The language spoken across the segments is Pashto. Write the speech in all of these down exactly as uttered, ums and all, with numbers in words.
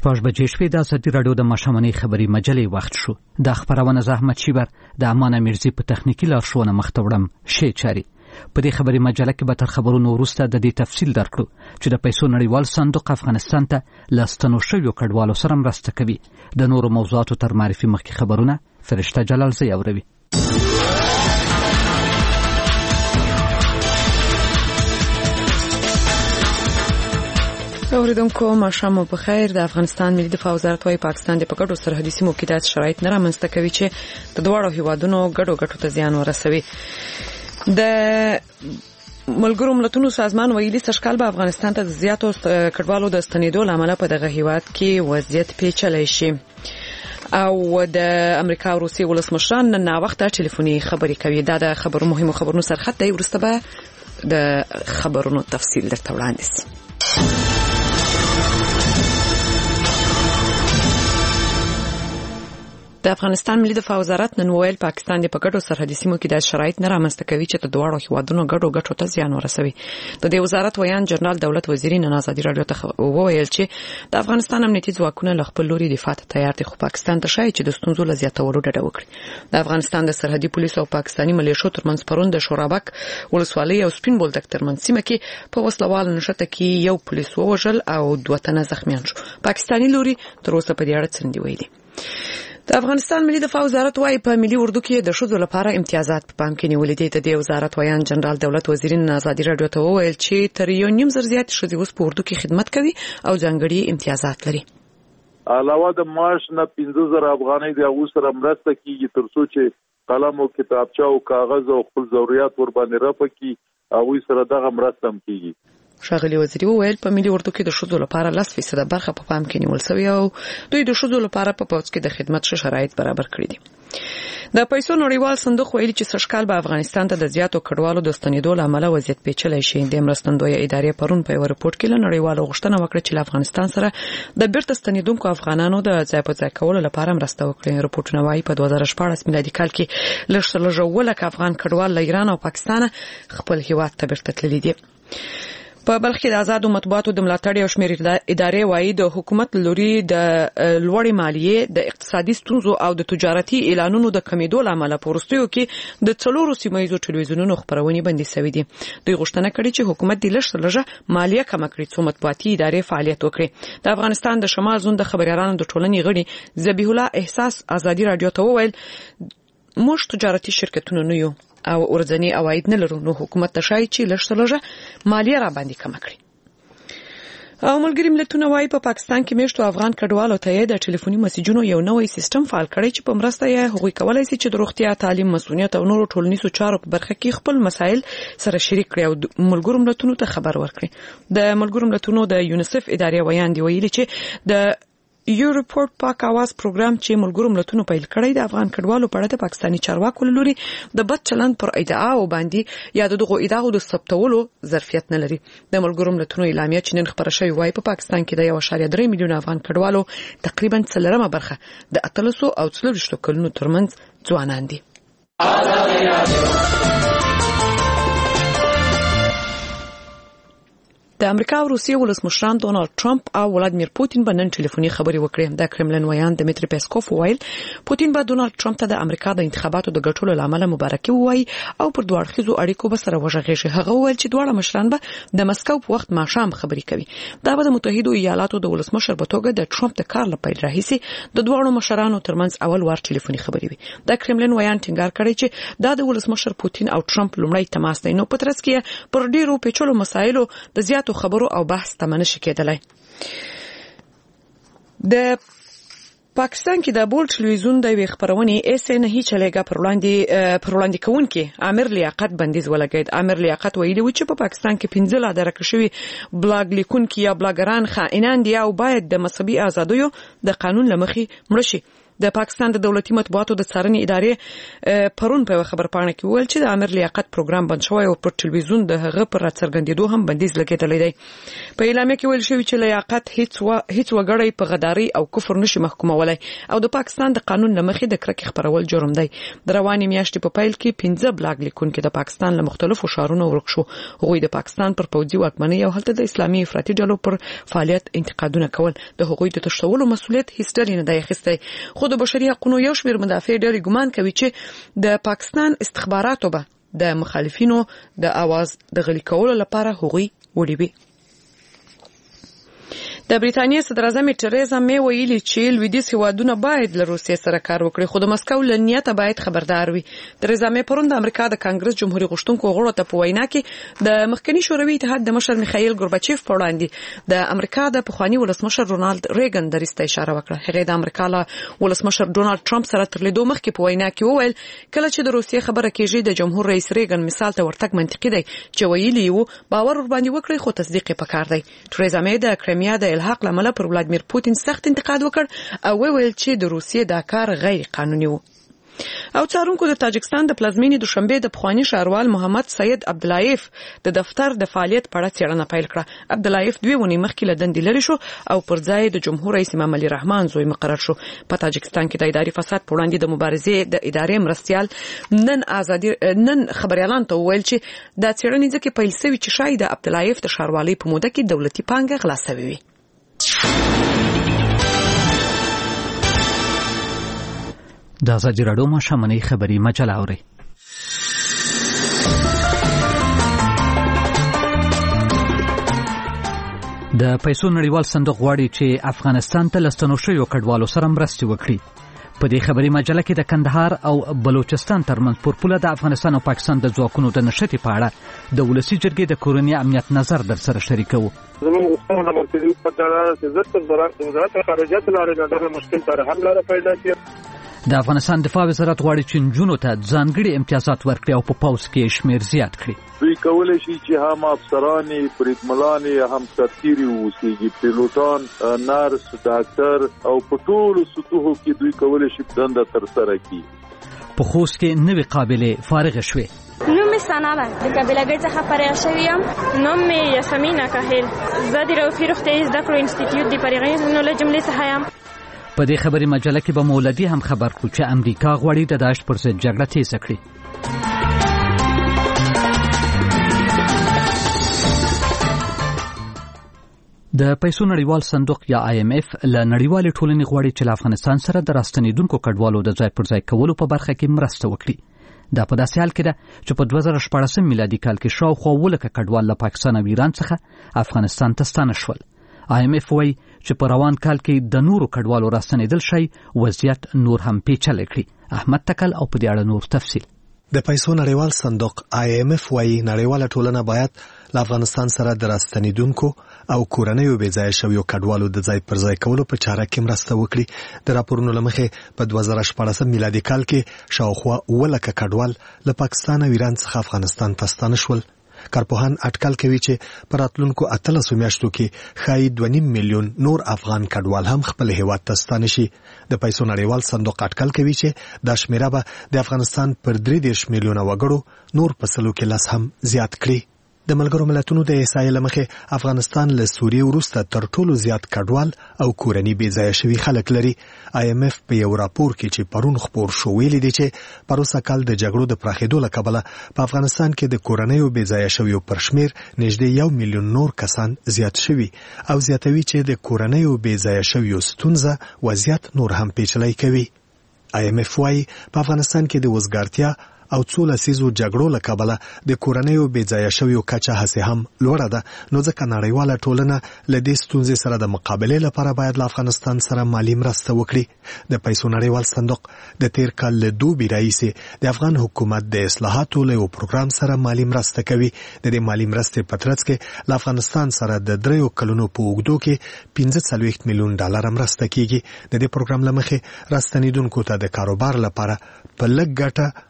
شپږ بجې شوې. د ازادي راډیو د ماښامنۍ خبري مجلې وخت شو. د خبرونه زحمت شیبر د امان میرزي په تخنیکی لارښوونه مخته وړم. شي چاري په دې خبري مجله کې به تر خبرونو وروسته د دې تفصیل درکړو چې د پیسو نړیوال صندوق افغانستان ته لاستنو شویو کډوالو سره مرسته کوي. د نورو موضوعاتو تر معرفي مخکې خبرونه فرشته جلال زی اوروي. اوریدونکو ماښام په خیر. د افغانستان ملي دفاع وزارت وايي پاکستان د پکړو سرحدي سیمو کې داسې شرایط نه رامنځته کوي چې د دواړو هیوادونو ګډو ګټو ته زیان ورسوي. د ملګرو ملتونو سازمان ویلي سږکال به افغانستان ته د زیاتو کډوالو د ستنېدو له امله په دغه هیواد کې وضعیت پیچلی شي. او د امریکا او روسیې ولسمشران نن ناوخته ټلیفوني خبرې کوي. دا د خبرو مهمو خبرونو سرخط دی. وروسته به د خبرونو تفصیل درته وړاندې شي. د افغانستان ملي دفاع وزارت نن ویل پاکستان د پکړو سرحدي سیمو کې د شرایط نه رامنځته کوي چې د دواړو هیوادونو ګډو ګټو ته زیان ورسوي. د دې وزارت ویان جنرال دولت وزیرین نن ازادي راډیو ته وویل چې د افغانستان امنیتي ځواکونه له خپل لوري دفاع ته تیار دي، خو پاکستان ته شایي چې د ستونزو له زیاتولو ډډه وکړي. د افغانستان د سرحدي پولیسو او پاکستاني ملیشو ترمنځ پرون د شورابک ولسوالۍ او سپین بولدک ترمنځ سیمه کې په وسلوال نښته کې یو پولیس ووژل او دوه تنه زخمیان شو. پاکستاني لوري تر اوسه په دې اړه څه نه ویلي. د افغانستان ملي دفاع وزارت وايي په ملي اردو کې د ښځو لپاره امتیازات په پام کې نیولې دي. د دې وزارت ویان جنرال دولت وزیرین ازادي راډیو ته وویل چې تر یو نیم زر زیات ښځې اوس په اردو کې خدمت کوي او ځانګړي امتیازات لري. علاوه د معاش نه پنځه زره افغانۍ د هغو سره مرسته کیږي تر څو چې قلم او کتابچه او کاغذ او خپل ضرورت ور باندې رافع کړي. هغوی سره دغه مرسته هم کیږي. ښاغلي وزیري وویل په ملي اردو کې د ښځو لپاره لس فیصده برخه په پام کې نیول شوې او دوی د ښځو لپاره په پوځ کې د خدمت ښه شرایط برابر کړي دي. د پیسو نړیوال صندوق ویلي چې سږکال به افغانستان ته د زیاتو کډوالو د ستنېدو له امله وضعیت پیچلی شي. د مرستندویه ادارې پرون په یو رپورټ کې له نړیوالو غوښتنه وکړه چې له افغانستان سره د بیرته ستنېدونکو افغانانو د ځای په ځای کولو لپاره مرسته وکړي. رپورټونه وايي په دوه زره شپاړس میلادي کال کې لږ څه لږ اووه لکه افغان کډوال له ایران او پاکستان خپل هیواد ته بیرته تللي دي. په بلخ کې د آزادو مطبوعاتو د ملاتړ او شمېر ادارې وايي د حکومت لوري د لوړې مالیې د اقتصادي ستونزو او د تجارتي اعلانونو د کمیدو له امله په وروستیو کې د څلورو سیمه ییزو ټلویزیونونو خبرونې بندي شوې دي. دوی غوښتنه کړې چې حکومت د لږ څه لږه مالیه کمه کړي څو مطبوعاتي ادارې فعالیت وکړي. د افغانستان د شمال زون د خبريالانو د ټولنې غړي ذبیح الله احساس ازادي راډیو ته وویل موږ تجارتي شرکتونه نه یو او ورځنی عواید نه لرو، نو حکومت ته شایي چې لږ څه لږه مالیه را باندې کمه کړي. او ملګری ملتونه وايي په پاکستان کې میشتو افغان کډوالو ته د ټلیفوني میسجونو یو نوې سیستم فعال کړی چې په مرسته یې هغوی کولای شي چې د روغتیا، تعلیم، مسؤلیت او نورو ټولنیزو چارو په برخه کې خپل مسایل سره شریک کړي او ملګرو ملتونو ته خبر ورکړي. د ملګرو ملتونو د یونیسف ادارې ویان دی ویلي چې د یو ریپورت پاک आवाज پروګرام چې ملګرو ملتونو پیل کړی د افغان کډوالو په اړه د پاکستاني چارواکو لوري د بد چلند پر ادعاو باندې یا دغه ادعاو د ثبتولو ظرفیت نه لري. د ملګرو ملتونو اعلامیه چې نن خبره شوې وای په پاکستان کې د یو اشاریه درې میلیون افغان کډوالو تقریبا څلورمه برخه د اتلسو او څلوېښتو کلونو ترمنځ ځوانان دي. د امریکا او روسیې ولسمشران ډونالد ټرمپ او ولادیمیر پوتین په نن ټلیفوني خبرې وکړې. د کرملن ویان دمیتری پیسکوف ویل پوتین به ډونالد ټرمپ ته د امریکا د انتخاباتو د ګټلو لامل مبارکي ووایي او پر دوه اړخیزو اړیکو به سره وژغېږي. هغه وویل چې دواړه مشران به د مسکو په وخت ماښام خبرې کوي. دا به د متحده ایالاتو د ولسمشر په توګه د ټرمپ د کار لپاره راهیسي د دوه مشرانو ترمنځ اول وار ټلیفوني خبرې وي. د کرملن ویان ټینګار کړی چې دا د ولسمشر پوتین او ټرمپ لومړی تماس دی، نو په ترڅ کې پر ډیرو پیچلو مسایلو د زیاتو خبرو او بحث تمنه شي کېدلای. د پاکستان کې د بول ټلویزیون د وی خبرونې اس ان هیڅ لګه پر وړاندې پر وړاندې کوونکې عامر لیاقت بندیز ولګید. عامر لیاقت ویلي و چې په پاکستان کې پنځه لا درک شوی بلاګ لیکونکي یا بلاګران خائنان دي او باید د مذهبي ازادیو د قانون لمخې مړ شي. د پاکستان د دولتي مطبوعاتو د څارنې ادارې پرون په خبرپاڼه کې ویل چې د امیر لیاقت پروګرام بند شوی او پر ټلویزیون د هغه پر راڅرګندېدو هم بندیز لګېدلی دی. په اعلامیه کې ویل شوی چې لیاقت هیڅ و هیڅ وګړی په غداري او کفر نشي محکومولای او د پاکستان د قانون لمخې د کرکې خبرول جرم دی. د روانې میاشتې په پیل کې پنځه بلاګ لیکونکي د پاکستان له مختلفو ښارونو ورک شو. هغوی د پاکستان پر پوځي واکمنۍ او هلته د اسلامي افراطي ډلو پر فعالیت انتقادونه کول. د هغوی د تښتولو مسؤلیت هیڅ ډلې نه دی اخیستی. خو د بشري حقوقو یو شمېر مدافع ډلې ګمان کوي چې د پاکستان استخباراتو به د مخالفینو د आवाज د غلي کولو لپاره هغوی وړي. د بریټانیا صدر اعظم تریزا می ویلي چې لویدیځ هیوادونه باید له روسیې سره کار وکړي خو د مسکو له نیته باید خبردار وي. تریزا می پرون د امریکا د کانګرس جمهوریت غوښتونکو غړو ته په وینا کې د مخکنی شوروي اتحاد د مشر میخائیل گورباچیف په وړاندې د امریکا د پخوانی ولسمشر رونالد ریګن درسته اشاره وکړه. هغه د امریکا له ولسمشر ډونالد ټرمپ سره تر لیدو مخکې په وینا کې وویل کله چې د روسیې خبره کیږي د جمهور رئیس ریګن مثال ته ورتګ منطقي دی چې ویلي وو باور ور باندې وکړي خو تصدیق یې پکار دی. تریزا می د کرایمیا د الحاق لامل پر ولادمیر پوتین سخت انتقاد وکړ او ویل چې د روسیې دا کار غیر قانوني و. او څارونکو د تاجکستان د پلازمینې دوشنبه د پخوانی ښاروال محمد سید عبداللایف د دفتر د فعالیت په اړه څېړنه پیل کړه. عبداللایف دوی ونی مخکې له دندې لري شو او پر ځای د جمهور رئیس امام علي رحمان زوی مقرر شو. په تاجکستان کې د اداري فساد په وړاندې د مبارزې د ادارې مرستيال نن ازادي نن خبريالان ته ویل چې د څېړنې ځکه پیل شوی چې شاید عبداللایف د ښاروالۍ په موده کې دولتي پانګه غلا شوی وي. د ازادي راډیو ماشومنۍ خبري مجله اوري. د پیسو نړیوال صندوق غواړي چې افغانستان ته لستنو شویو کډوالو سره مرستې وکړي. په دې خبري مجله کې د کندهار او بلوچستان ترمنځ پر پوله د افغانستان او پاکستان د ځواکونو د نښتې په اړه د ولسي جرګې د کورني امنیت نظر در سره شریکوو. زموږ غوښتنه د مرکزي حکومت لپاره چې زر د وزارت خارجه لارې د مشکل سره حل لاره پیدا کړي. د افغانستان دفاع وزارت غواړي چې نجونو ته ځانګړي امتیازات ورکړي او په پوځ کې شمیر زیات کړي. دوی کولای شي چې هم افسرانی بریدملانی هم سرتیري اوسېږي پیلوټان نرس ډاکټر او په ټولو سطوحو کې دوی کولای شي دنده تر سره کړي. په خوست کې نوې قابلې فارغ شوې. نوم می سنا ده د قبیلګۍ څخه فارغ شوم. نوم می یاسمینه کاهل. زه د روفي روغتیايي زده کړو انسټیټیوټ د فارغینو له جملې څخه یم. په دې خبري مجله کې به مولدي هم خبر کړو چې امریکا غواړي د داعش پر ضد جګړه تیزه کړي. د پیسو نړیوال صندوق یا آی ایم اف له نړیوالې ټولنې غواړي چې له افغانستان سره د راستنېدونکو کډوالو د ځای پر ځای کولو په برخه کې مرسته وکړي. دا په داسې حال کې ده چې په دوه زره شپاړسم میلادي کال کې شاوخوا ولکه کډوال له پاکستان او ایران څخه افغانستان ته ستانه شول. آی ایم اف وايي چې په روان کال کې د نورو کډوالو راستنېدل شي وضعیت نور هم پیچلی کړي. احمد تکل او په دې اړه نور تفصیل. د پیسو نړیوال صندوق آی ایم اف وايي نړیواله ټولنه باید له افغانستان سره د راستنېدونکو او کورنیو بې ځایه شویو کډوالو د ځای پر ځای کولو په چاره کې مرسته وکړي. د راپورونو له مخې په دوه زره شپاړسم میلادي کال کې شاوخوا اوه لکه کډوال له پاکستان او ایران څخه افغانستان ته ستانه شول. کارپوهان اټکل کوي چې په راتلونکو اتلسو میاشتو کې ښایي دوه نیم میلیون نور افغان کډوال هم خپل هیواد ته ستانه شي. د پیسو نړیوال صندوق اټکل کوي چې دا شمیره به د افغانستان پر درې دېرش میلیونه وګړو نور په سلو کې لس هم زیات کړي. د ملګرو ملتونو د احصایې له مخې افغانستان له سوریې وروسته تر ټولو زیات کډوال او کورني بې ځایه شوي خلک لري. آی ایم اف په یو راپور کې چې پرون خپور شو ویلي دی چې پروسه کال د جګړو د پراخېدو له کبله په افغانستان کې د کورنیو بې ځایه شویو پر شمیر نږدې یو میلیون نور کسان زیات شوي او زیاتوي چې د کورنیو بې ځایه شویو ستونزه وضعیت نور هم پیچلی کوي. آی ایم اف وايي په افغانستان کې د وزګارتیا او څو لسیزو جګړو له کبله د کورنیو بې ځایه شویو کچه هسې هم لوړه ده، نو ځکه نړیواله ټولنه له دې ستونزې سره د مقابلې لپاره باید له افغانستان سره مالي مرسته وکړي. د پیسو نړیوال صندوق د تیر کال له دوبي راهیسې د افغان حکومت د اصلاحاتو له یو پروګرام سره مالي مرسته کوي. د دې مالي مرستې په ترڅ کې له افغانستان سره د دریو کلونو په اوږدو کې پنځه څلوېښت میلیون ډالر مرسته کیږي. د دې پروګرام له مخې راستنېدونکو ته د کاروبار لپاره په لږ ګټه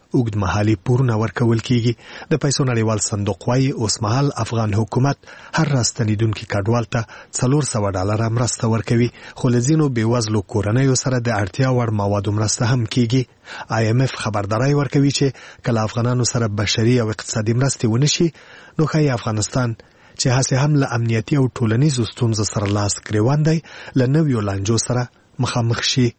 اوږدمهالي پورونه ورکول کیږي. د پیسو نړیوال صندوق وايي اوس مهال افغان حکومت هر راستنیدونکي کډوال ته څلور سوه ډالره مرسته ورکوي، خو له ځینو بېوزلو کورنیو سره د اړتیا وړ موادو مرسته هم کیږي. آی ایم اف خبرداری ورکوي چې کله افغانانو سره بشري او اقتصادي مرستې ونشي نو ښایي افغانستان چې هسې هم له امنیتي او ټولنیزو ستونزو سره لاس ګریوان دی له نویو لانجو سره مخامخ شي.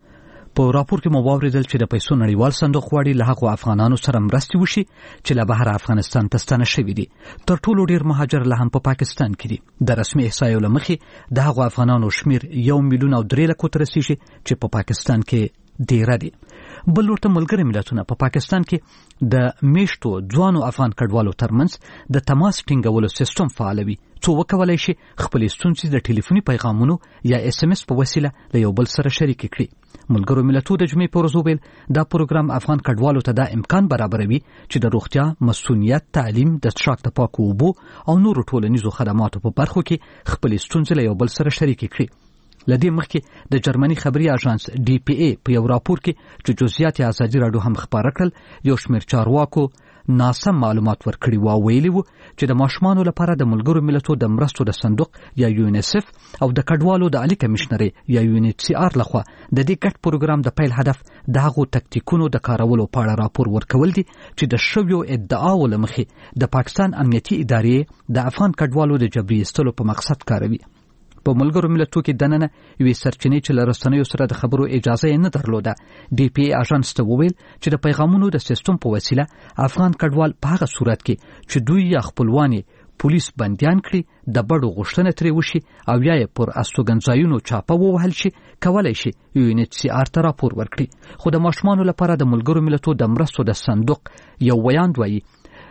په راپور کې مو واوریدل چې د پیسو نړیوال صندوق غواړي له هغو افغانانو سره مرستې وشي چې له بهر افغانستان ته ستانه شوي دي. تر ټولو ډیر مهاجر لا هم په پا پاکستان کې دي. د رسمي احصایو له مخې د هغو افغانانو شمیر یو میلیون او درې لکو ته رسیږي چې په پا پاکستان کې ډیره دي. بل ورته ملګري ملتونه په پا پاکستان کې د میشتو ځوانو افغان کډوالو ترمنځ د تماس ټینګولو سیستم فعالوي څو وکولای شي خپلې ستونزې د ټلیفوني پیغامونو یا اس ام اس په وسیله له یو بل سره شریک کړي. ملګرو ملتونو د جمعې په ورځ وویل دا پروګرام افغان کډوالو ته دا امکان برابروي چې د روغتیا، مسؤلیت، تعلیم، د څښاک د پاکو اوبو او نورو ټولنیزو خدماتو په برخو کې خپلې ستونزې له یو بل سره شریک کړي. لدې مخکې د جرمني خبري اژانس ډي پی ای په یو راپور کې چې جزئیات ازادي راډیو هم خبره کړل یو شمېر چارواکو ناسم معلومات ورکړي و ویلي وو چې د ماشومانو لپاره د ملګرو ملتونو د مرستو د صندوق یا یونیسف او د کډوالو د عالی کمشنري یا یو ان ایچ سی آر لخوا د دې ګډ پروګرام د پیل هدف د هغو تکتیکونو د کارولو په اړه راپور ورکول دي چې د شویو ادعاو له مخې د پاکستان امنیتي ادارې د افغان کډوالو د جبري ایستلو په مقصد کاروي. په ملګرو ملتونو کې دننه یوې سرچینې چې له رسنیو سره د خبرو اجازه یې نه درلوده ډي پی ای اژانس ته وویل چې د پیغامونو د سیستم په وسیله افغان کډوال په هغه صورت کې چې دوی یا خپلوان پولیس بندیان کړي د بډو غوښتنه ترې وشي او یا یې پر استوګنځایونو چاپه ووهل شي کولای شي یو ان ایچ سی آر ته راپور ورکړي. خو د ماشومانو لپاره د ملګرو ملتونو د مرستو د صندوق یو ویاند وایي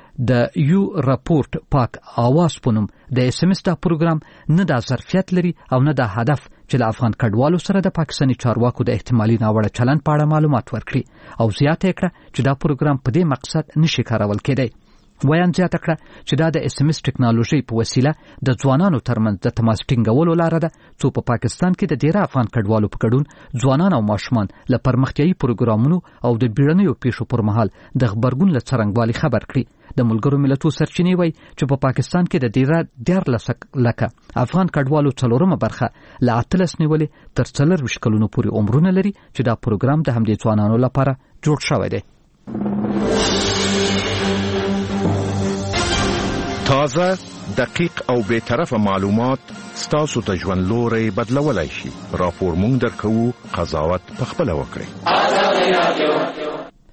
د یو راپورټ پاک آواز پونم د اس ام اس دا پروګرام نه د ظرفیت لري او نه د هدف چې له افغان کډوالو سره د پاکستاني چارواکو د احتمالي ناوړه چلند په اړه معلومات ورکړي او زیاته کړه چې دا پروګرام په دې مقصد نشي کارول کېدی. ویان زیاته کړه چې دا د اس ام اس ټکنالوژي په وسیله د ځوانانو ترمنځ د تماس ټینګولو لاره ده څو په پاکستان کې د ډیره افغان کډوالو په ګډون ځوانان او ماشومان له پرمختیایي پروګرامونو او د بیړنیو پیښو پر مهال د خبرګون له څرنګوالي خبر کړي. د ملګرو ملتونو سرچینې وایي چې په پاکستان کې د ډیره دیارلس لکه افغان کډوالو څلورمه برخه له اتلس نیولې تر څلرویشت کلونو پورې عمرونه لري چې دا پروګرام د همدې ځوانانو لپاره جوړ شوی دی. تازه، دقیق او بے طرفه معلومات ستاسو ته ژوند لوري بدلولای شي. راپور مونږ درکوو، قضاوت پخپله وکړئ.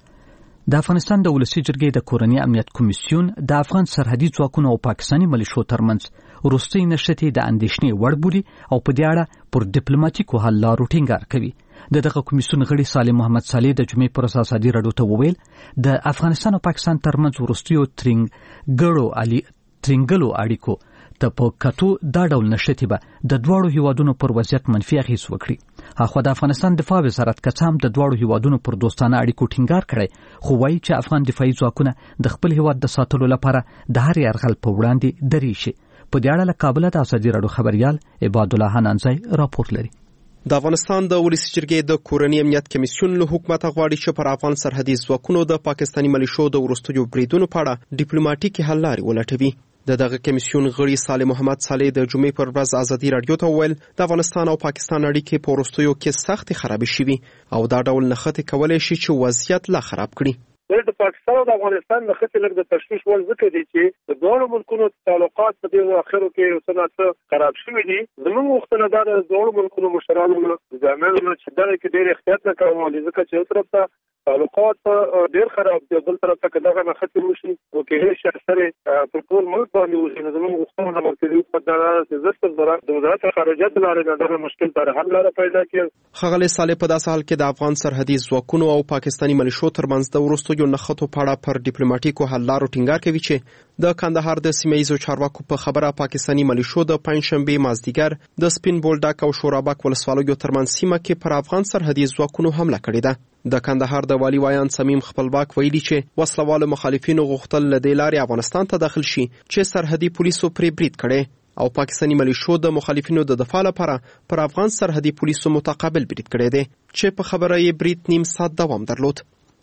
د افغانستان د ولسی جرګې د کورنی امنیت کمیسیون د افغان سرحدي ځواکونو او پاکستاني ملیشو ترمنځ وروستۍ نښتې د اندېښنې وړ بولي او په دې اړه پر ډیپلوماټیکو حل لارو ټینګار کوي. د دغه کمیسیون غړي سالم محمد صالح د جمعې پر اساس ازادي راډیو ته وویل د افغانستان او پاکستان ترمنځ وروستیو ترنګ علی ترنګلو اړیکو ته په کتو دا ډول نښتې به د دواړو هیوادونو پر وضعیت منفي اغېز وکړي. اخو د افغانستان دفاع وزارت که څه هم د دواړو هیوادونو پر دوستانه اړیکو ټینګار کړی خو وایي چې افغان دفاعي ځواکونه د خپل هیواد د ساتلو لپاره د هر یرغل په وړاندې درې شي. په دې اړه له کابل د ازادي راډیو خبريال عباد الله حنانزی راپور لري. د افغانستان د ولسی جرګې د کورنی امنیت کمیسیون له حکومت غواړي چې پر افغان سرحدي ځواکونو د پاکستاني ملیشو د وروستیو بریدونو په اړه ډیپلوماټیکي حل لارې ولټوي. د دغه کمیسیون غړي سالم محمد صالح د جمعې پر ورځ ازادي راډیو ته وویل د افغانستان او پاکستان اړیکې په وروستیو کې سخت خرابې شوي او دا ډول نښتې کولی شي چې وضعیت لا خراب کړي. د پاکستان او د افغانستان د خطې لږ د تشویش وړ ذکر دي چې د دوه ملکونو تعلقات په دې اخرو کې څنګه خراب شوي دي. زموږ وختونه دا د دوه ملکونو مشرانو د ځامنو چې دا کې ډېر احتیاط نه کوي ځکه چې یو طرف ته تعلقات ډېر خراب دي بل طرف ته دغه نښتې وشي او کې هیڅ اثر په ټول ملک باندې وشي. زموږ وختونه د مرکزي حکومت د وزارت د وزارت خارجه لارې دغه مشکل پر حل لاره پیدا کړي. ښاغلی صالح په داسې حال کې د افغان سرحدي ځواکونو او پاکستاني ملیشو ترمنځ د وروستیو نښتو په اړه پر ډیپلوماټیکو حل لارو ټینګار کوي چې د کندهار د سیمه ییزو چارواکو په خبره پاکستاني ملیشو د پنځشنبه مازدیګر د سپین بولډک او شورابک ولسوالیو ترمنځ سیمه کې پر افغان سرحدي ځواکونو حمله کړې ده. د کندهار د والی وایان سمیم خپلواک ویلي چې وسلوالو مخالفینو غوښتل له دې لارې افغانستان ته داخل شي چې سرحدي پولیسو پرې برید کړي او پاکستاني ملیشو د مخالفینو د دفاع لپاره پر افغان سرحدي پولیسو متقابل برید کړی دی چې په خبره یې برید نیم ساعت دوام درلود.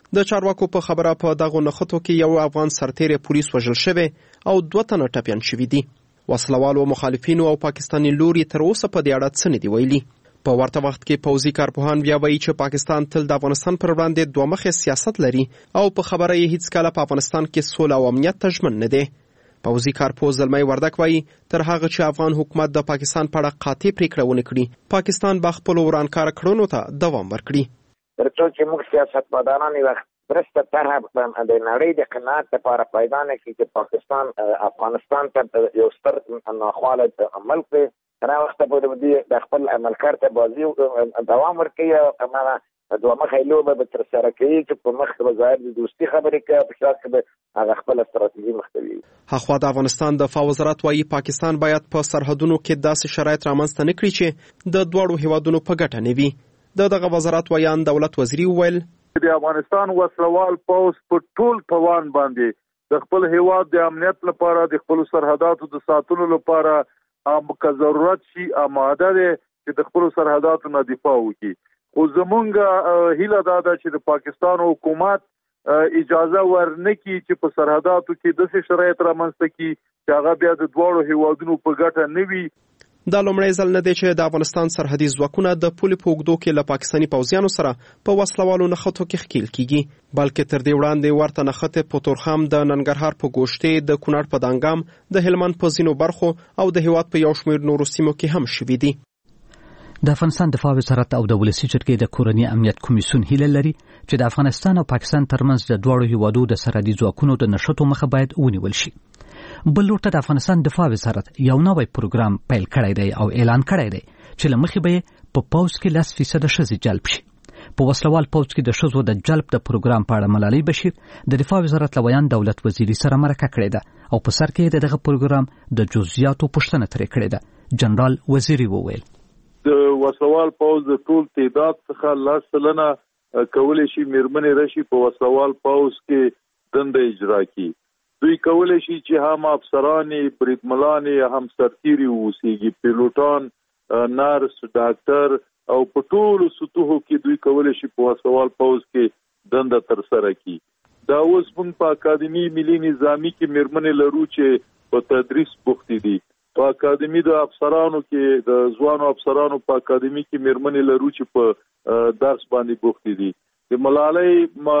د چارواکو په خبره په دغه نخښتو کې یو افغان سرتیری پولیس وژل شوی او دوه تنه ټپیان شوي دي. وسلوالو مخالفینو او پاکستاني لوري تر اوسه په دې اړه څه نه دي ویلي. په ورته وخت کې پوځي کارپوهان بیا وایي چې پاکستان تل د افغانستان پر وړاندې دوه مخې سیاست لري او په خبره یې هیڅ کله په افغانستان کې سوله او امنیت ته ژمن نه دی. پوځي کارپوه زلمی وردک وایي تر هغه چې افغان حکومت د پاکستان په اړه قاطع پریکړه ونه کړي پاکستان به خپلو ورانکاره کړنو ته دوام ورکړي. تر څو چې موږ سیاستمداران یو درسته طرح د نړۍ د قناعت لپاره پیدا نه کړي چې پاکستان افغانستان ته یو ستر ناخواله عمل کوي تر وخت پورې د خپل عملکار ته بازي دوام ورکوي او هغه دوه مخې لوبه به تر سره کوي چې په مخ به ظاهر د دوستي خبرې کوي په شاته کې به هغه خپل ستراتیژي مختوي. هخوا د افغانستان د دفاع وزارت وایي پاکستان باید په سرحدونو کې داسې شرایط رامنځته نه کړي چې د دواړو هیوادونو په ګټه نه وي. د دغه وزارت ویان دولت وزیري وویل د افغانستان وسلوال پوځ په ټول توان باندې د خپل هیواد د امنیت لپاره د خپل سرحداتو د ساتلو لپاره ام که ضرورت شي آماده دي چې د خپل سرحداتو نه دفاع وکړي. خو زمونږ هیله دا ده چې د پاکستان حکومت اجازه ورنکړي چې په سرحداتو کې داسې شرایط رامنځته کړي چې هغه بیا د دواړو هیوادونو په ګټه نه وي. دا لومړی ځل نه دی چې د افغانستان سرحدي ځواکونه د پولې په اوږدو کې له پاکستاني پوځیانو سره په وسلوالو نښتو کې ښکېل کیږي، بلکې تر دې وړاندې ورته نښتې په تورخم د ننګرهار په ګوشتې د کونړ په دانګام د هلمند په ځینو برخو او د هیواد په یو شمېر نورو سیمو کې هم شوي دي. د افغانستان دفاع وزارت او د ولسي جرګې د کورني امنیت کمیسیون هیله لري چې د افغانستان او پاکستان ترمنځ د دواړو هیوادو د سرحدي ځواکونو د نښتو مخه باید ونیول شي. بل لورته د افغانستان دفاع وزارت یو نوی پروګرام پیل کړی دی او اعلان کړی دی چې له مخې به په پوځ کې لس فیصده ښځې جلب شي. په وسلوال پوځ کې د ښځو د جلب د پروګرام په اړه ملالۍ بشیر د دفاع وزارت لویان دولت وزیري سره مرکه کړې ده او په سر کې دغه پروګرام د جزئیاتو پوښتنه ترې کړې ده. جنرال وزیري وویل د وسلوال پوځ د ټول تعداد څخه لس سلنه کولی شي میرمنې راشي په وسلوال پوځ کې دنده اجرا کړي. دوی کولی شي چې هم افسرانې بریدملانې هم سرتیري اوسیږي، پیلوټان، نرس، ډاکټر او په ټولو سطحو کې دوی کولی شي په وسلوال پوځ کې دنده ترسره کړي. دا اوس موږ په اکاډمي ملي نظامي کې میرمنې لرو چې په تدریس بوختې دي. په اکاډمي د افسرانو کې د ځوانو افسرانو په اکاډمي کې میرمنې لرو چې په درس باندې بوختې دي. د ملالۍ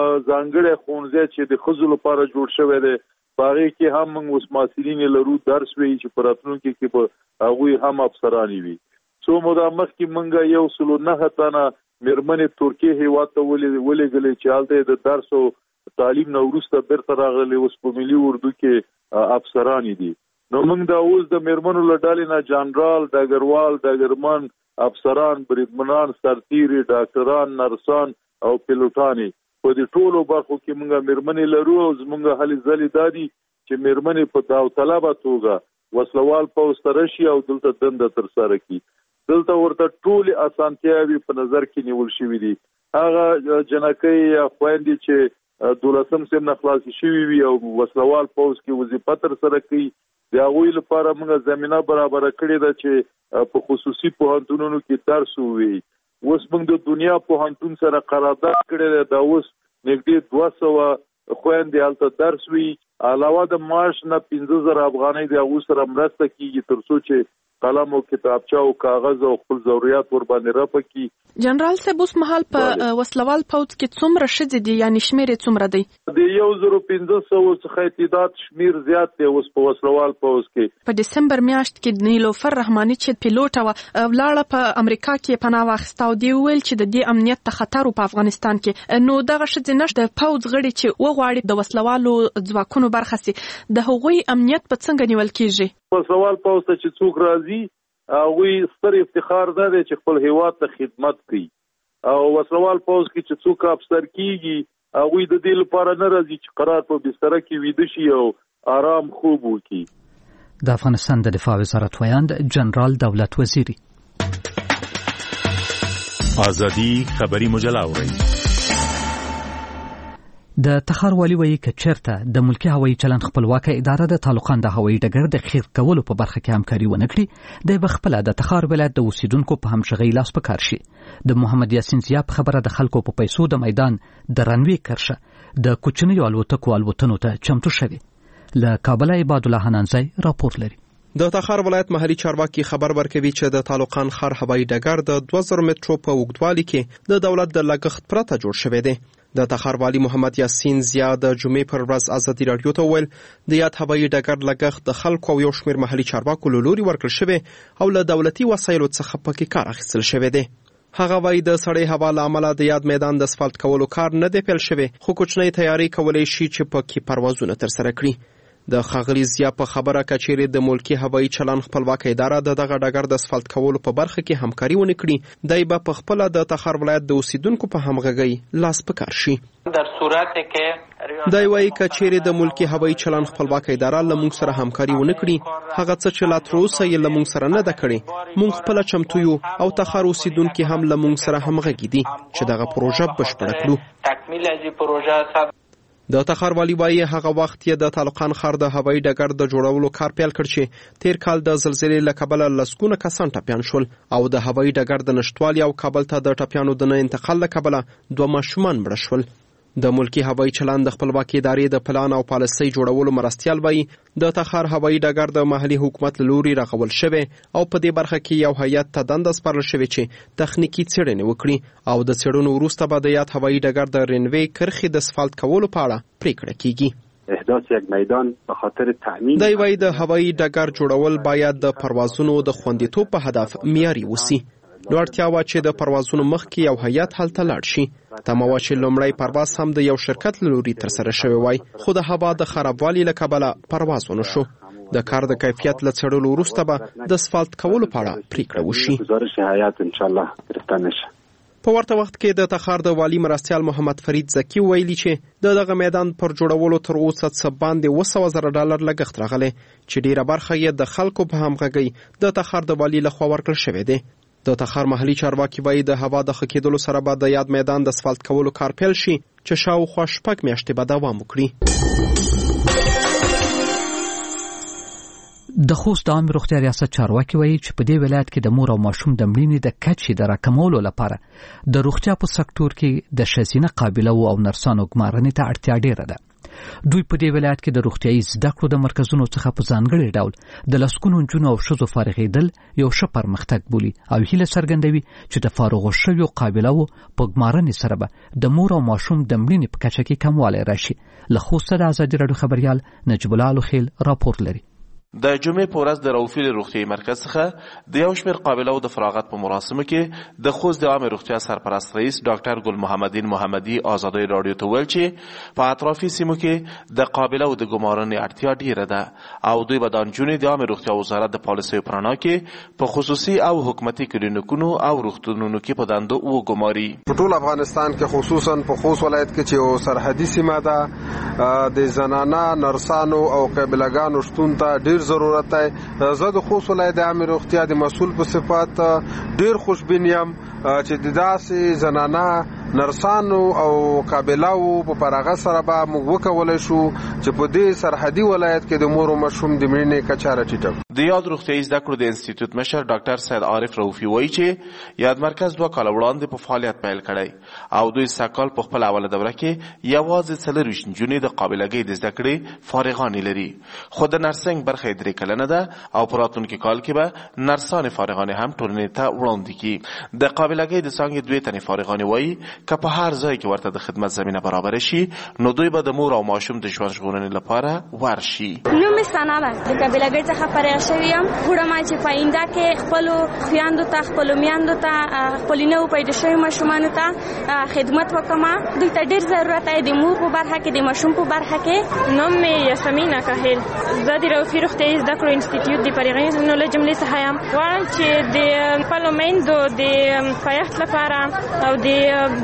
ځانګړی ښوونځی چې د ښځو لپاره جوړ شوی دی په هغې کې هم موږ اوس محصلینې لرو درس ویي چې په راتلونکي کې به هغوی هم افسرانې وي. څو موده مخکې موږ یو سلو نهه تنه میرمنې ترکیې هېواد ته ولېږلې چې هلته د درس او تعلیم نه وروسته بیرته راغلې، اوس په ملي اردو کې افسرانې دي. نو موږ دا اوس د میرمنو له ډلې نه جنرال، ډګروال، ډګرمن، افسران، بریدمنان، سرتیري، ډاکټران، نرسان او پیلوټانې په دې ټولو برخو کې موږ میرمنې لرو او زموږ هلې ځلې دا دي چې میرمنې په داوطلبه توګه وسلوال پوځ ته راشي او دلته دنده ترسره کړي. دلته ورته ټولې اسانتیاوې په نظر کې نیول شوي دي. هغه جنکۍ یا خویندې چې دولسم سیم نه خلاصې شوي وي او وسلوال پوځ کې وظیفه ترسره کوي د هغوی لپاره موږ زمینه برابره کړې ده چې په خصوصي پوهنتونونو کې درس ووایي. اوس موږ د دنیا پوهنتون سره قرارداد کړی دی، دا اوس نږدې دوه سوه خویندې هلته درس وي. علاوه د معاش نه پنځه زره افغانۍ د هغوی سره مرسته کېږي تر څو چې قلم او کتابچه او کاغذ او خپل ضرورت ور باندې راپه کړي. جنرال صاحب اوس مهال په وسلوال پوځ کې څومره ښځې دي، یعنی شمېر یې څومره دی؟ د یو زرو پنځه سوو څخه تعداد شمېر زیات دی اوس په وسلوال پوځ کې. په ډسمبر میاشت کې نیلوفر رحماني چې پیلوټه وه ولاړه په امریکا کې پناه واخیسته او دې وویل چې د دې امنیت ته خطر په افغانستان کې. نو دغه ښځې نشته د پوځ غړي چې وغواړي د وسلوالو ځواکونو برخه سي، د هغوی امنیت په څنګه نیول کېږي؟ وسلوال پوځ ته چې څوک راځي هغوی ستر افتخار دا دی چې خپل هیواد ته خدمت کوي او وسلوال پوځ کې چې څوک افسر کېږي هغوی د دې لپاره نه راځي چې قرار په بستره کې ویده شي او آرام خوب وکړي. د افغانستان د دفاع وزارت ویاند جنرال دولت وزیري. آزادی خبری مجله اورئ. د تخار والی وایي چې چیرته د ملکی هوایي چلند خپلواکه اداره د تعلقان د هوایي ډګر د خیر کولو په برخه کې همکاري ونه کړي د بخپل د تخار ولایت د اوسیدونکو په همغږي لاس پکار شي. د محمد یاسین زیا په خبره د خلکو په پیسو د میدان د رنوي کرشه د کوچنیو الوتکو الوتنو ته چمتو شوي. له کابل عباد الله حنانزی راپور لري. د تخار ولایت محلي چارواکي خبر ورکوي چې د تعلقان خار هوایي ډګر د دوه زره مترو په اوږدوالي کې د دولت د لګښت پرته جوړ شوی دی. د تخار والی محمد یاسین زیا د جمعې پر ورځ ازادي راډیو ته وویل د یاد هوایي ډګر لګښت د خلکو او یو شمېر محلي چارواکو له لوري ورکړل شوی او له دولتي وسایلو څخه پکې کار اخیستل شوی دی. هغه وایي د سړې هوا له امله د یاد میدان د اسفالت کولو کار نه دی پیل شوی، خو کوچنۍ تیاری کولی شي چې پکې پروازونه ترسره کړي. د ښاغلي زیا په خبره کچېرې د ملکی هوایي چلند خپلواکه اداره د دغه ډګر د اسفالت کولو په برخه کې همکاري ونه کړي، دی به په خپله د تخار ولایت د اوسیدونکو په همغږۍ لاس پکار شي. در صورت کې دی وایي کچېرې د ملکی هوایي چلند خپلواکه اداره له موږ سره همکاري ونه کړي، هغه څه چې لا تر اوسه یې له موږ سره نه ده کړې، موږ خپله چمتو یو او تخار اوسیدونکي هم له موږ سره همغږي دي چې دغه پروژه بشپړه کړو. تکمیل از پروژه د تخار والی وایي هغه وخت یې د تعلقان خار د هوایي ډګر د جوړولو کار پیل کړ چې تیر کال د زلزلې له کبله لسګونه کسان ټپیان شول او د هوایي ډګر د نشتوالي او کابل ته د ټپیانو د نه انتقال له کبله دوه ماشومان مړه شول. د ملکی هوایي چلند د خپلواکي ادارې د پلان او پالیسۍ جوړولو مرستیال وایي د تخار هوایي ډګر د محلي حکومت له لوري رغول شوی او په دې برخه کې یو هیئت ته دنده سپارل شوې چې تخنیکي څېړنې وکړي او د څېړنو وروسته به د یاد هوایي ډګر د رنوی کرښې د اسفالت کولو په اړه پریکړه کیږي. احداث یک میدان به خاطر تامین دی وایي د هوایي ډګر جوړول باید د پروازونو د خوندیتوب په هدف معیاري وسی. نو اړتیا وه چې د پروازونو مخکې یو هیئت هلته لاړ شي. تمه وه چې لومړی پرواز هم د یو شرکت له لوري ترسره شوی وای، خو د هوا د خرابوالي له کبله پرواز ونه شو. د کار د کیفیت له څېړلو وروسته به د اسفالت کولو په اړه پریکړه وشي. گزارش هیئت ان شاء الله گرفته نشه. په ورته وخت کې د تخار د والی مرستیال محمد فرید زکی ویلي چې د دغه میدان پر جوړولو تر اوسه څه باندې اوه سوه زره ډالر لګښت راغلی چې ډیره برخه یې د خلکو په همغږۍ د تخار د والی لخوا ورکړل شوی دی. د تخار محلي چارواکي وایي د هوا د ښه کېدلو سره به د یاد میدان د اسفالت کولو کار پیل شي چې شاوخوا شپږ میاشتې به دوام وکړي. د خوست د عامې روغتیا ریاست چارواکي وایي چې په دې ولایت کې د مور او ماشوم د مړینې د کچې د راکمولو لپاره د روغتیا په سکتور کې د ښځینه قابله او نرسانو ګمارنې ته اړتیا ډیره ده. دوی په دې ولایت کې د روغتیايي زده کړو د مرکزونو څخه په ځانګړي ډول د لسګونو نجونو او ښځو فارغېدل یو ښه پرمختګ بولي او هیله څرګندوي چې د فارغو شویو قابله‌و په ګمارنې سره به د مور او ماشوم د مړینې په کچه کې کموالی راشي. له خوسته د ازادي راډیو خبریال نجیب الله الخیل راپور لري. د جمعې په ورځ د روفیل روغتیايي مرکز څخه د یو شمېر قابله‌و د فراغت په مراسمو کې د خوست د عامې روغتیا سرپرست رئیس ډاکټر ګل محمدین محمدي ازادي راډیو ته ویل چې په اطرافي سیمو کې د قابله‌و د ګمارنې اړتیا ډیره ده او دوی به د نجونې د عامې روغتیا وزارت د پالیسیو په رڼا کې په خصوصي او حکومتي کلینیکونو او روغتونونو کې په دندو وګماري. په ټول افغانستان کې خصوصا په خوست ولایت کې چې یو سرحدي سیمه ده د زنانه نرسانو او قابله‌ګانو شتون ته ډیر ضرورت دی. زه د خوست ولایت د عامې روغتیا د مسؤل په صفت ډیر خوشبین یم چې د داسې زنانه نرسانو او قابله‌و په پرغه سره به موږ وکولای شو چې په دې سرحدي ولایت کې د مور او ماشوم د مړینې کچه راټیټه. د یاد روغتیايي زده کړو د انسټیټیوټ مشر ډاکټر سید عارف رؤفي وایي چې یاد مرکز دوه کاله وړاندې په فعالیت پیل کړی او دوی سږ په خپل اوله دوره کې یوازې څلرویشت نجونې د قابلګۍ د زده کړې فارغانې لري، خو د نرسنګ برخه یې درې کلنه ده او په راتلونکي کال کې به نرسانې فارغانې هم ټولنې ته وړاندې کړي. د قابلګۍ د څانګې دوې تنې فارغانې وایي که په هر ځای کې ورته د خدمت زمینه برابر شي نو دوی به د مور او ماشوم د ژوند ژغورنې لپاره ورشي. نوم مې ثنا ده، د قابلګۍ څخه فارغ شوې یم. غواړم چې په آینده کې خپلو خویندو ته خپلو میندو ته خپلو نوو پیدا شویو ماشومانو ته خدمت وکړم. دوی ته ډېر ضرورت دی د مور په برخه کې د ماشوم په برخه کې. نوم مې یاسمینه کاهل، زه د روفي روغتیايي زده کړو انسټیټیوټ د پرېغنې له جملې څخه یم. غواړم چې د خپلو میندو د پایښت لپاره او د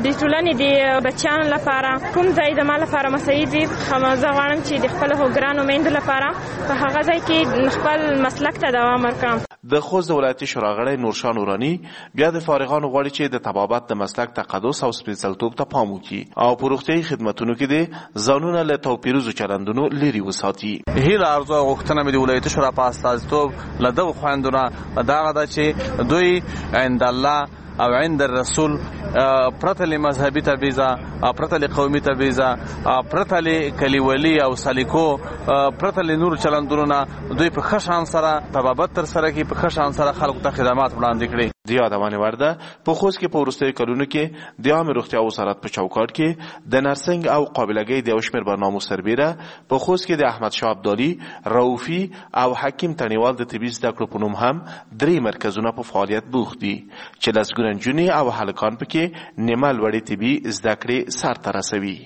د ټولنې د بچیانو لپاره کوم ځای د ما لپاره مساعد وي، زه غواړم چې د خپلو ګرانو میندو لپاره په هغه ځای کې خپل مسلک ته دوام ورکړم. د خوست ولایتي شورا غړی نورشاه نوراني بیا د فارغانو غواړي چې د طبابت د مسلک تقدس او سپېڅلتوب ته پام وکړي او په روغتیايي خدمتونو کې د ځانونه له توپیرزو چلندونو لرې وساتي. هیله ارزو او غوښتنه مې د ولایتي شورا په استازیتوب له دغو خویندو نه دغه ده چې دوی عند الله او عند الرسول پرته له مذهبي تبعیضه، پرته له قومي تبعیضه، پرته له کلیوالي او سلیقو، پرته له نور چلندونو نه دوی په ښه شان سره طبابت تر سره کوي، په ښه شان سره خلکو ته خدمات وړاندې کړي. د یادونې وړ ده په خوست کې په وروستیو کلونو کې د عامه روغتیا وزارت په چوکاټ کې د نرسنګ او قابلګۍ د یو شمېر برنامو سربیره په خوست کې د احمد شاه ابدالي، رؤوفي او حکیم تڼیوال د طبي زده کړو په نوم هم درې مرکزونه په فعالیت بوخت دي چې لسګونه نجونې او هلکان پکې نیمه لوړې طبي زده کړې سرته رسوي.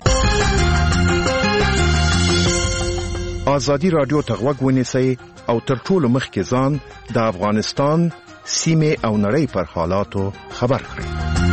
ازادي راډیو ته غوږ ونیسئ او تر ټولو مخکې ځان د افغانستان سیمې او نړۍ پر حالاتو خبر کړئ.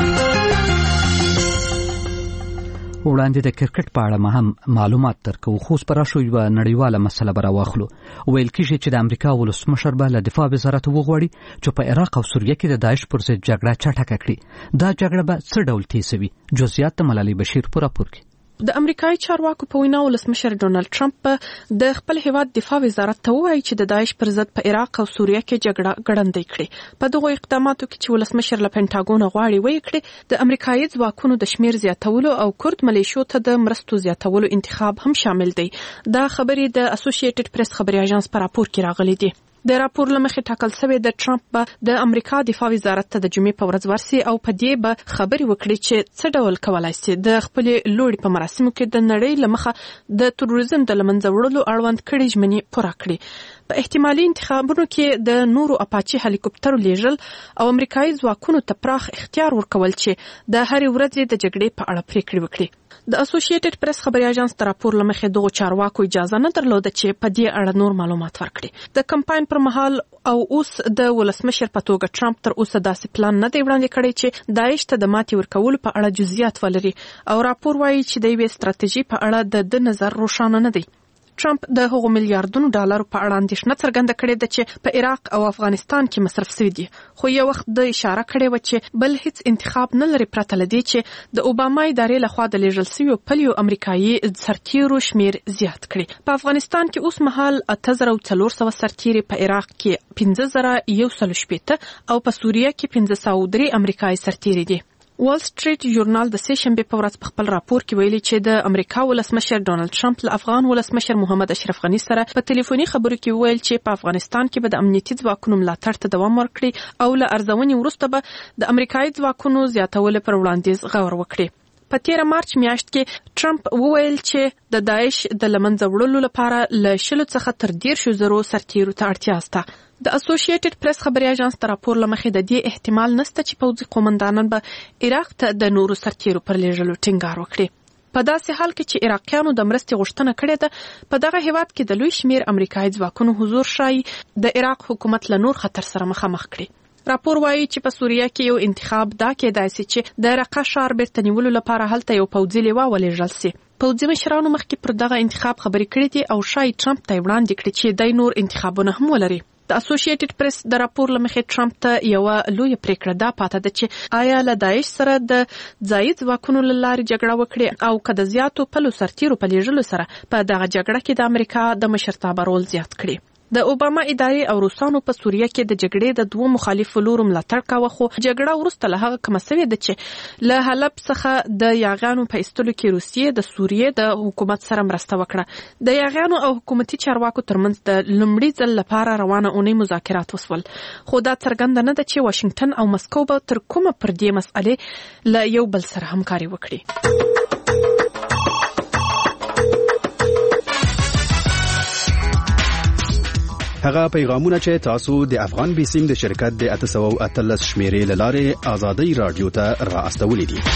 وړاندې د کرکټ په اړه هم معلومات درکو، خو اوس پر راشو یو نړیواله مسله به راواخلو. ویل کېږي چې د امریکا ولسمشر به له دفاع وزارت وغواړي چې په عراق او سوریه کې د داعش پر ضد جګړه چټکه کړي. دا جګړه به څه ډول تیزوي؟ جزئیات د ملالۍ بشیر په راپور کې. د امریکایي چارواکو په وینا ولسمشر ډونالد ټرمپ د خپل هیواد دفاع وزارت ته وایي چې د داعش پر ضد په عراق او سوریه کې جګړه ګړندۍ کړي. په دغو اقداماتو کې چې ولسمشر له پینټاګون غواړي وایي کړي د امریکایي ځواکونو د شمیر زیاتولو او کورد ملیشو ته د مرستو زیاتولو انتخاب هم شامل دی. دا خبرې د اسوسییټډ پریس خبري اژانس په راپور کې راغلي دي. د راپور لمخې ټاکل شوی د ټرمپ به د امریکا دفاع وزارت ته د جمعې په ورځ ورسي او په دې به خبرې وکړي چې څه ډول کولای شي د خپل لوړې په مراسمو کې د نړۍ لمخه د تروریزم د لمنځه وړلو اړوند کړي ژمنې پوره کړي. په احتمالي انتخابونو کې د نورو اپاچي هلیکوپټرو لیږل او امریکایي ځواکونو ته پراخ اختیار ورکول چې د هرې ورځې د جګړې په اړه پریکړې وکړي. د اسوسییټډ پریس خبري اژانس د راپور لمخې دغو چارواکو اجازه نه درلوده چې په دې اړه نور معلومات ورکړي. د کمپاین پر مهال او اوس د ولسمشر په توګه ټرمپ تر اوسه داسې پلان نه دی وړاندې کړی چې داعش ته د ماتې ورکولو په اړه جزئیات ولري او راپور وایي چې د یوې ستراتیژي په اړه د د نظر روښانه نه دی. ټرمپ د هغو میلیارډونو ډالرو په اړه اندېښنه څرګنده کړې ده چې په عراق او افغانستان کې مصرف شوي دي، خو یو وخت د اشاره کړې وه چې بل هیڅ انتخاب نه لري پرته له دې چې د اوباما ادارې لخوا د لیږل شویو پلیو امریکایي سرتیرو شمیر زیات کړي. په افغانستان کې اوس مهال اته زره څلور سوه سرتیري، په عراق کې پنځه زره یو سل شپېته او په سوریه کې پنځه سوه درې امریکایي سرتیري دي. وال سټریټ ژورنال د سې شنبې په ورځ په خپل راپور کې ویلي چې د امریکا ولسمشر ډونالد ټرمپ له افغان ولسمشر محمد اشرف غني سره په ټلیفوني خبرو کې ویل چې په افغانستان کې به د امنیتي ځواکونو ملاتړ ته دوام ورکړي او له ارزونې وروسته به د امریکایي ځواکونو زیاتولو پر وړاندیز غور وکړي. په تیر مارچ میاشت کې ټرمپ وویل چې د داعش د لمنځه وړلو لپاره له شلو څخه تر دیرشو زرو سرتیرو ته اړتیا شته. د اسوسییټډ پریس خبري اژانس د راپور لمخې د دې احتمال نشته چې پوځي قومندانان به عراق ته د نورو سرتیرو پر لیږلو ټینګار وکړي. په داسې حال کې چې عراقیانو د مرستې غوښتنه کړې ده، په دغه هیواد کې د لوی شمیر امریکایي ځواکونو حضور شایي د عراق حکومت له نور خطر سره مخامخ کړي. راپور وایي چې په سوریه کې یو انتخاب دا کېدای شي چې د رقه ښار بیرته نیولو لپاره هلته یو پوځي لیوه ولېږل شي. پوځي مشرانو مخکې پر دغه انتخاب خبرې کړې دي او شایي ټرمپ ته وړاندې کړي چې دی نور انتخابونه هم ولري. د اسوسییټډ پریس د راپور لمخې ټرمپ ته یو لوی پریکړه دا پاته ده چې آیا له داعش سره د ځایي ځواکونو له لارې جګړه وکړي او که د زیاتو پلو سرتیرو په لیږلو سره په دغه جګړه کې د امریکا د مشرتابه رول زیات کړي. د اوباما ادارې او روسانو په سوریه کې د جګړې د دوه مخالفو لورو ملاتړ کاوه، خو جګړه وروسته له هغه کمه سوې ده چې له حلب څخه د یاغیانو په ایستلو کې روسیې د سوریې د حکومت سره مرسته وکړه. د یاغیانو او حکومتي چارواکو ترمنځ د لومړي ځل لپاره روانه اونۍ مذاکرات وسول، خو دا څرګنده نه ده چې واشنګټن او مسکو به تر کومه پر دې مسئلې له یو بل سره همکاري وکړي. هغه پیغامونه چې تاسو د افغان بیسیم د شرکت د اته سوه اتلس شمیرې له لارې آزادۍ رادیو ته را استولې دي.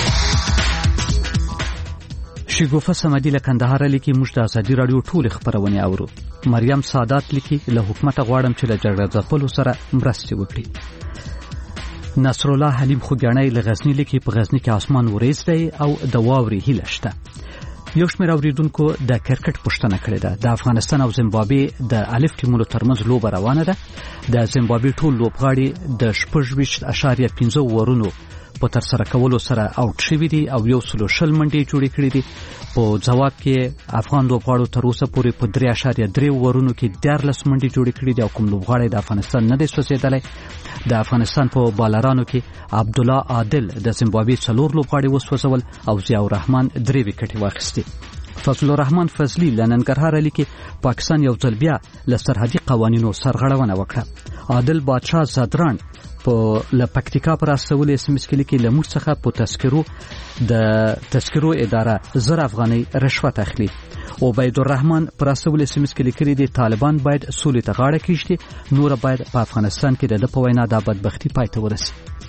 شګوفه سمدي له کندهار لیکي موږ د آزادۍ رادیو ټول خبرونه اورو. مریم سادات لیکي له حکومت غواړم چې له جګړه ځپلو سره مرسته وکړي. نصرالله حلیم خوګنۍ له غزنی لیکي په غزنی کې اسمان وریځ دی او د واوري هیله شته. یو شمېر اوریدونکو د کرکټ پوښتنه کړې ده. د افغانستان او زیمبابوې د الف ټیمونو ترمنځ لوبه روانه ده. د زیمبابوې ټول لوبغاړي د شپږ ویشت اعشاریه پنځه اورونو په ترسره کولو سره آوټ شوي دي او یو سلو شل منډې جوړې کړې دي. په ځواب کې افغان لوبغاړو تر اوسه پورې په درې اعشاریه درې اورونو کې دیارلس منډې جوړې کړې دي او کوم لوبغاړی د افغانستان نه دی سوځېدلی. د افغانستان په بالرانو کې عبدالله عادل د زیمبابوې څلور لوبغاړي وسوځول او ضیاء الرحمن درې وکټې واخیستې. فضل الرحمن فضلي له ننګرهار لیکي پاکستان یو ځل بیا له سرحدي قوانینو سرغړونه وکړه. عادل بادشاه زادران په لپکتیکا پر استول اس ام اس کې لیکي لمر څخه په تذکرو د تذکرو اداره زر افغاني رشوت اخلي. او عبید الرحمن پر استول اس ام اس کې لیکلي دي طالبان باید سولې ته غاړه کېږدي، نور باید په افغانستان کې د په وینا د بدبختی پای ته ورسي.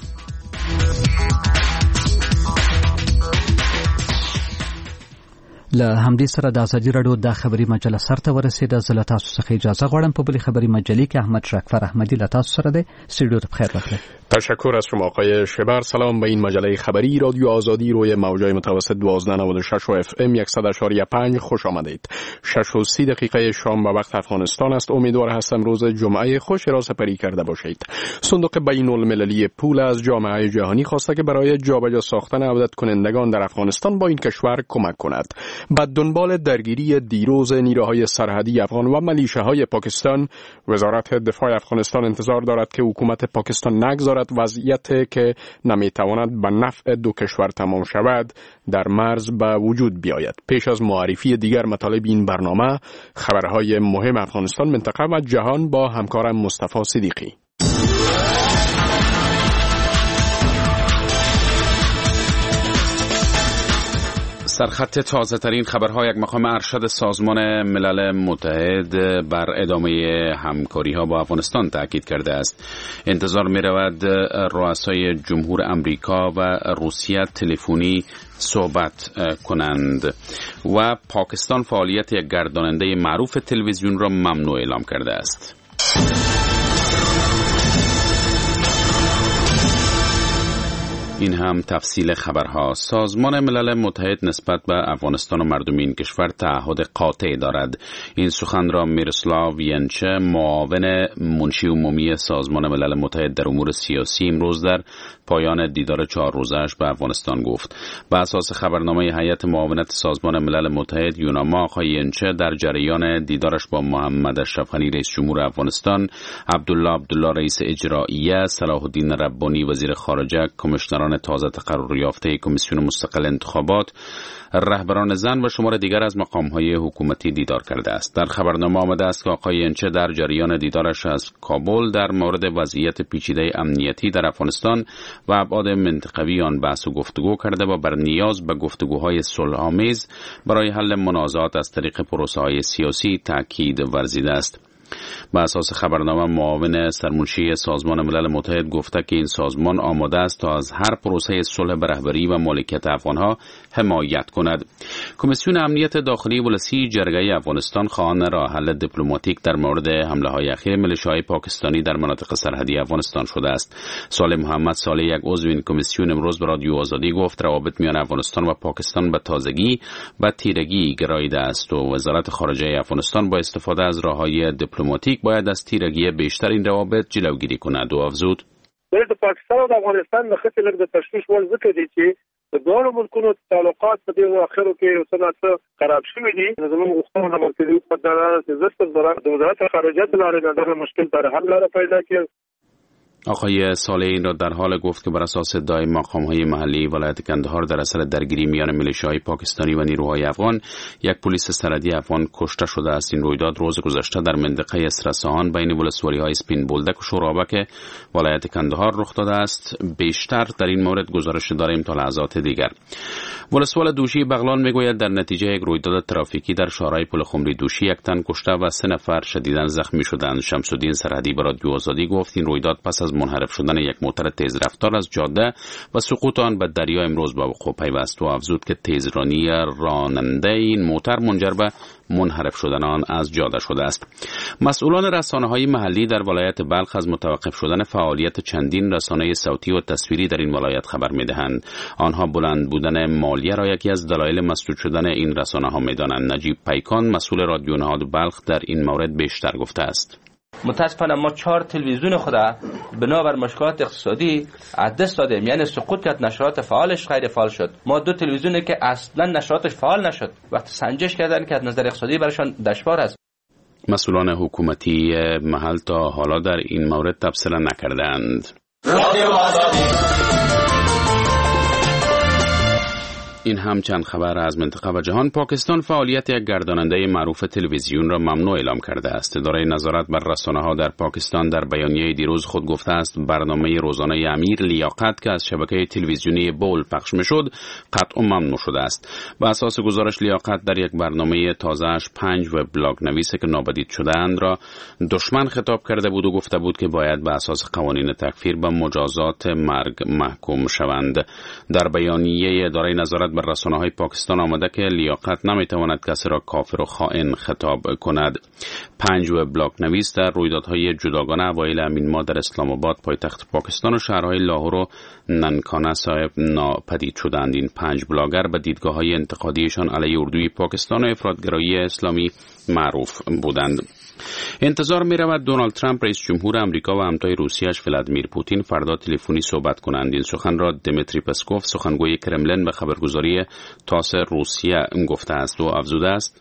له همدې سره د ازادي راډیو د خبري مجله سرته ورسېده. زه له تاسو څخه اجازه غواړم. په بلې خبري مجلې کې احمد شکفر احمدی له تاسو سره دی. استودیو ته بخیر بخیر. تشکر از شما آقای شبر. سلام به این مجله خبری رادیو آزادی روی موجای متوسط دوازده نود و شش و اف ام صد و اشاری پنج خوش آمدید. شش و سی دقیقه شام به وقت افغانستان است. امیدوار هستم روز جمعه خوش را سپری کرده باشید. صندوق بین المللی پول از جامعه جهانی خواسته که برای جابجا ساختن عودت کنندگان در افغانستان با این کشور کمک کند. بعد دنبال درگیری دیروز نیروهای سرحدی افغان و ملیشه‌های پاکستان، وزارت دفاع افغانستان انتظار دارد که حکومت پاکستان نگذارد وضعیتی که نمیتواند به نفع دو کشور تمام شود در مرز به وجود بیاید. پیش از معرفی دیگر مطالب این برنامه، خبرهای مهم افغانستان، منطقه و جهان با همکارم مصطفی صدیقی. سرخط تازه ترین خبرها، یک مقام ارشد سازمان ملل متحد بر ادامه همکاری ها با افغانستان تاکید کرده است. انتظار می رود رؤسای جمهور امریکا و روسیه تلفنی صحبت کنند و پاکستان فعالیت یک گرداننده معروف تلویزیون را ممنوع اعلام کرده است. این هم تفصیل خبرها. سازمان ملل متحد نسبت به افغانستان و مردم این کشور تعهد قاطع دارد. این سخن را میرسلاو ینچه، معاون منشی عمومی سازمان ملل متحد در امور سیاسی، امروز در پایان دیدار چهار روزه‌اش به افغانستان گفت. بر اساس خبرنامه هیئت معاونت سازمان ملل متحد یوناما، آقای ینچه در جریان دیدارش با محمد اشرف غنی رئیس جمهور افغانستان، عبدالله عبدالله رئیس اجراییه، صلاح الدین ربانی وزیر خارجه، کمیشنران تازه تقرر یافته کمیسیون مستقل انتخابات، رهبران زن و شمار دیگر از مقام‌های حکومتی دیدار کرده است. در خبرنامه آمده است که آقای ینچه در جریان دیدارش از کابل در مورد وضعیت پیچیده امنیتی در افغانستان و ابعاد منطقوی آن بحث و گفتگو کرده و بر نیاز به گفتگوهای صلح‌آمیز برای حل منازعات از طریق پروسه‌های سیاسی تاکید ورزیده است. با اساس خبرنامه، معاون سرمنشی سازمان ملل متحد گفته که این سازمان آماده است تا از هر پروسه صلح به رهبری و مالکیت افغانها حمایت کند. کمیسیون امنیت داخلی ولسی جرگه افغانستان خواهان راه حل دیپلماتیک در مورد حمله‌های اخیر میلیشیاهای پاکستانی در مناطق سرحدی افغانستان شده است. صالح محمد صالح، یک عضو این کمیسیون، امروز به رادیو آزادی گفت روابط میان افغانستان و پاکستان به تازگی و تیرگی گراییده است و وزارت خارجه افغانستان با استفاده از راه‌های دیپلماتیک باید از تیرگی بیشتر این روابط جلوگیری کند و افزود: د پاکستان او د افغانستان د خطر لږ د تشویش وړ ذکر دي چې د دوه ملکونو تعلقات په دې اخرو کې یو څه نه خراب شوي دي. زموږ غوښتنه د مرکزي حکومت د وزارت د وزارت خارجه لاره نه د مشکل پر حل لاره پیدا کړي. آقای صالح این را در حال گفت که بر اساس ادعای مقام‌های محلی ولایت کندهار در اثر درگیری میان میلیشیاهای پاکستانی و نیروهای افغان، یک پلیس سرحدی افغان کشته شده است. این رویداد روز گذشته در منطقه اسرساهان بین ولسوالی‌های سپین بولدک و شورابک ولایت کندهار رخ داده است. بیشتر در این مورد گزارش داریم تا لحظات دیگر. ولسوال دوشی بغلان میگوید در نتیجه یک رویداد ترافیکی در شارع پل خمری دوشی یک تن کشته و سه نفر شدیداً زخمی شدند. شمس الدین سرحدی به رادیو آزادی گفت این رویداد پس از منحرف شدن یک موتر تیز رفتار از جاده و سقوط آن به دریا امروز به وقوع پیوست و افزود که تیزرانی راننده این موتر منجر به منحرف شدن آن از جاده شده است. مسئولان رسانه‌های محلی در ولایت بلخ از متوقف شدن فعالیت چندین رسانه صوتی و تصویری در این ولایت خبر می‌دهند. آنها بلند بودن مالیه را یکی از دلایل مسدود شدن این رسانه‌ها می‌دانند. نجیب پیکان مسئول رادیو نهاد بلخ در این مورد بیشتر گفته است. متاسفانه ما چهار تلویزیون خدا بنابر مشکلات اقتصادی از دست دادیم، یعنی سقوط کرد، نشرات فعالش غیر فعال شد. ما دو تلویزیونی که اصلا نشراتش فعال نشد، وقتی سنجش کردن که از نظر اقتصادی برایشان دشوار است. مسئولان حکومتی محل تا حالا در این مورد تبصره نکردند. این هم چند خبر از منطقه و جهان. پاکستان فعالیت یک گرداننده معروف تلویزیون را ممنوع اعلام کرده است. اداره نظارت بر رسانه‌ها در پاکستان در بیانیه دیروز خود گفته است برنامه روزانه امیر لیاقت که از شبکه تلویزیونی بول پخش می‌شد قطع و ممنوع شده است. بر اساس گزارش لیاقت در یک برنامه تازه‌اش پنج وبلاگ نویسی که نابدید شده‌اند را دشمن خطاب کرده بود و گفته بود که باید بر اساس قوانین تکفیر به مجازات مرگ محکوم شوند. در بیانیه اداره نظارت بر رسانه‌های پاکستان آمده که لیاقت نمی‌تواند کسی را کافر و خائن خطاب کند. پنج وبلاگ نویس در رویدادهای جداگانه اوایل همین ماه در اسلام آباد پایتخت پاکستان و شهرهای لاهور و ننکانه صاحب ناپدید شدند. این پنج بلاگر به دیدگاه‌های انتقادیشان علیه اردوی پاکستان و افراط‌گرایی اسلامی معروف بودند. انتظار می رود دونالد ترامپ رئیس جمهور امریکا و همتای روسیه‌اش ولادیمیر پوتین فردا تلفنی صحبت کنند. این سخن را دمیتری پسکوف سخنگوی کرملین به خبرگزاری تاس روسیه گفته است و افزوده است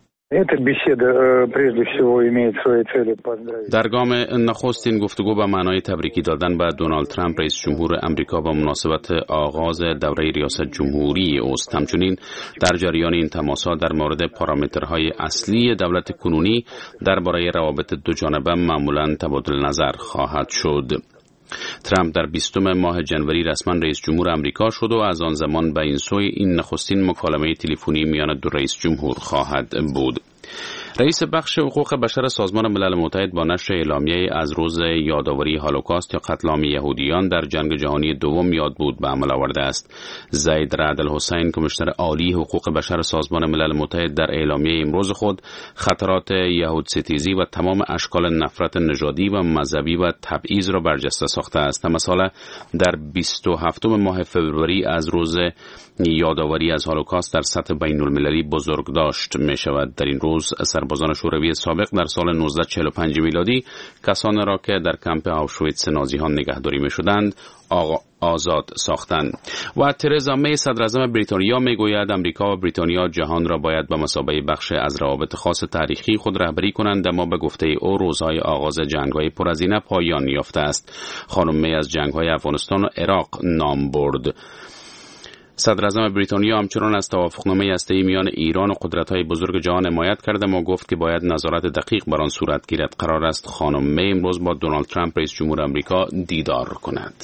در گام نخست این گفتگو به معنای تبریکی دادن به دونالد ترامپ رئیس جمهور امریکا با مناسبت آغاز دوره ریاست جمهوری اوست. همچنین در جریان این تماس‌ها در مورد پارامترهای اصلی دولت کنونی درباره روابط دو جانبه معمولاً تبادل نظر خواهد شد. ترامپ در بیستم ماه جنوری رسما رئیس جمهور امریکا شد و از آن زمان به این سوی این نخستین مکالمه تلفنی میان دو رئیس جمهور خواهد بود. رئیس بخش حقوق بشر سازمان ملل متحد با نشر اعلامیه از روز یادآوری هولوکاست یا قتل عام یهودیان در جنگ جهانی دوم یاد بود به عمل آورده است. زید رعد الحسین کمیشنر عالی حقوق بشر سازمان ملل متحد در اعلامیه امروز خود خطرات یهود ستیزی و تمام اشکال نفرت نژادی و مذهبی و تبعیض را برجسته ساخته است. مثلا در بیست و هفتم ماه فوریه از روز یادآوری از هولوکاست در سطح بین المللی بزرگ داشت می شود. در این روز سربازان شوروی سابق در سال نوزده چهل و پنج میلادی کسانی را که در کمپ آوشویتس نازی‌ها نگهداری می شدند آزاد ساختند. و ترزا می صدراعظم بریتانیا می گوید امریکا و بریتانیا جهان را باید به مثابه بخش از روابط خاص تاریخی خود رهبری کنند، اما به گفته او روزهای آغاز جنگ‌های پرهزینه پایان یافته است. خانم می از جنگ‌های افغانستان و عراق نام برد. صدراعظم بریتانیا همچنان از توافقنامه هسته‌ای میان ایران و قدرت‌های بزرگ جهان حمایت کرده و گفت که باید نظارت دقیق بر آن صورت گیرد. قرار است خانم می امروز با دونالد ترامپ رئیس جمهور آمریکا دیدار کند.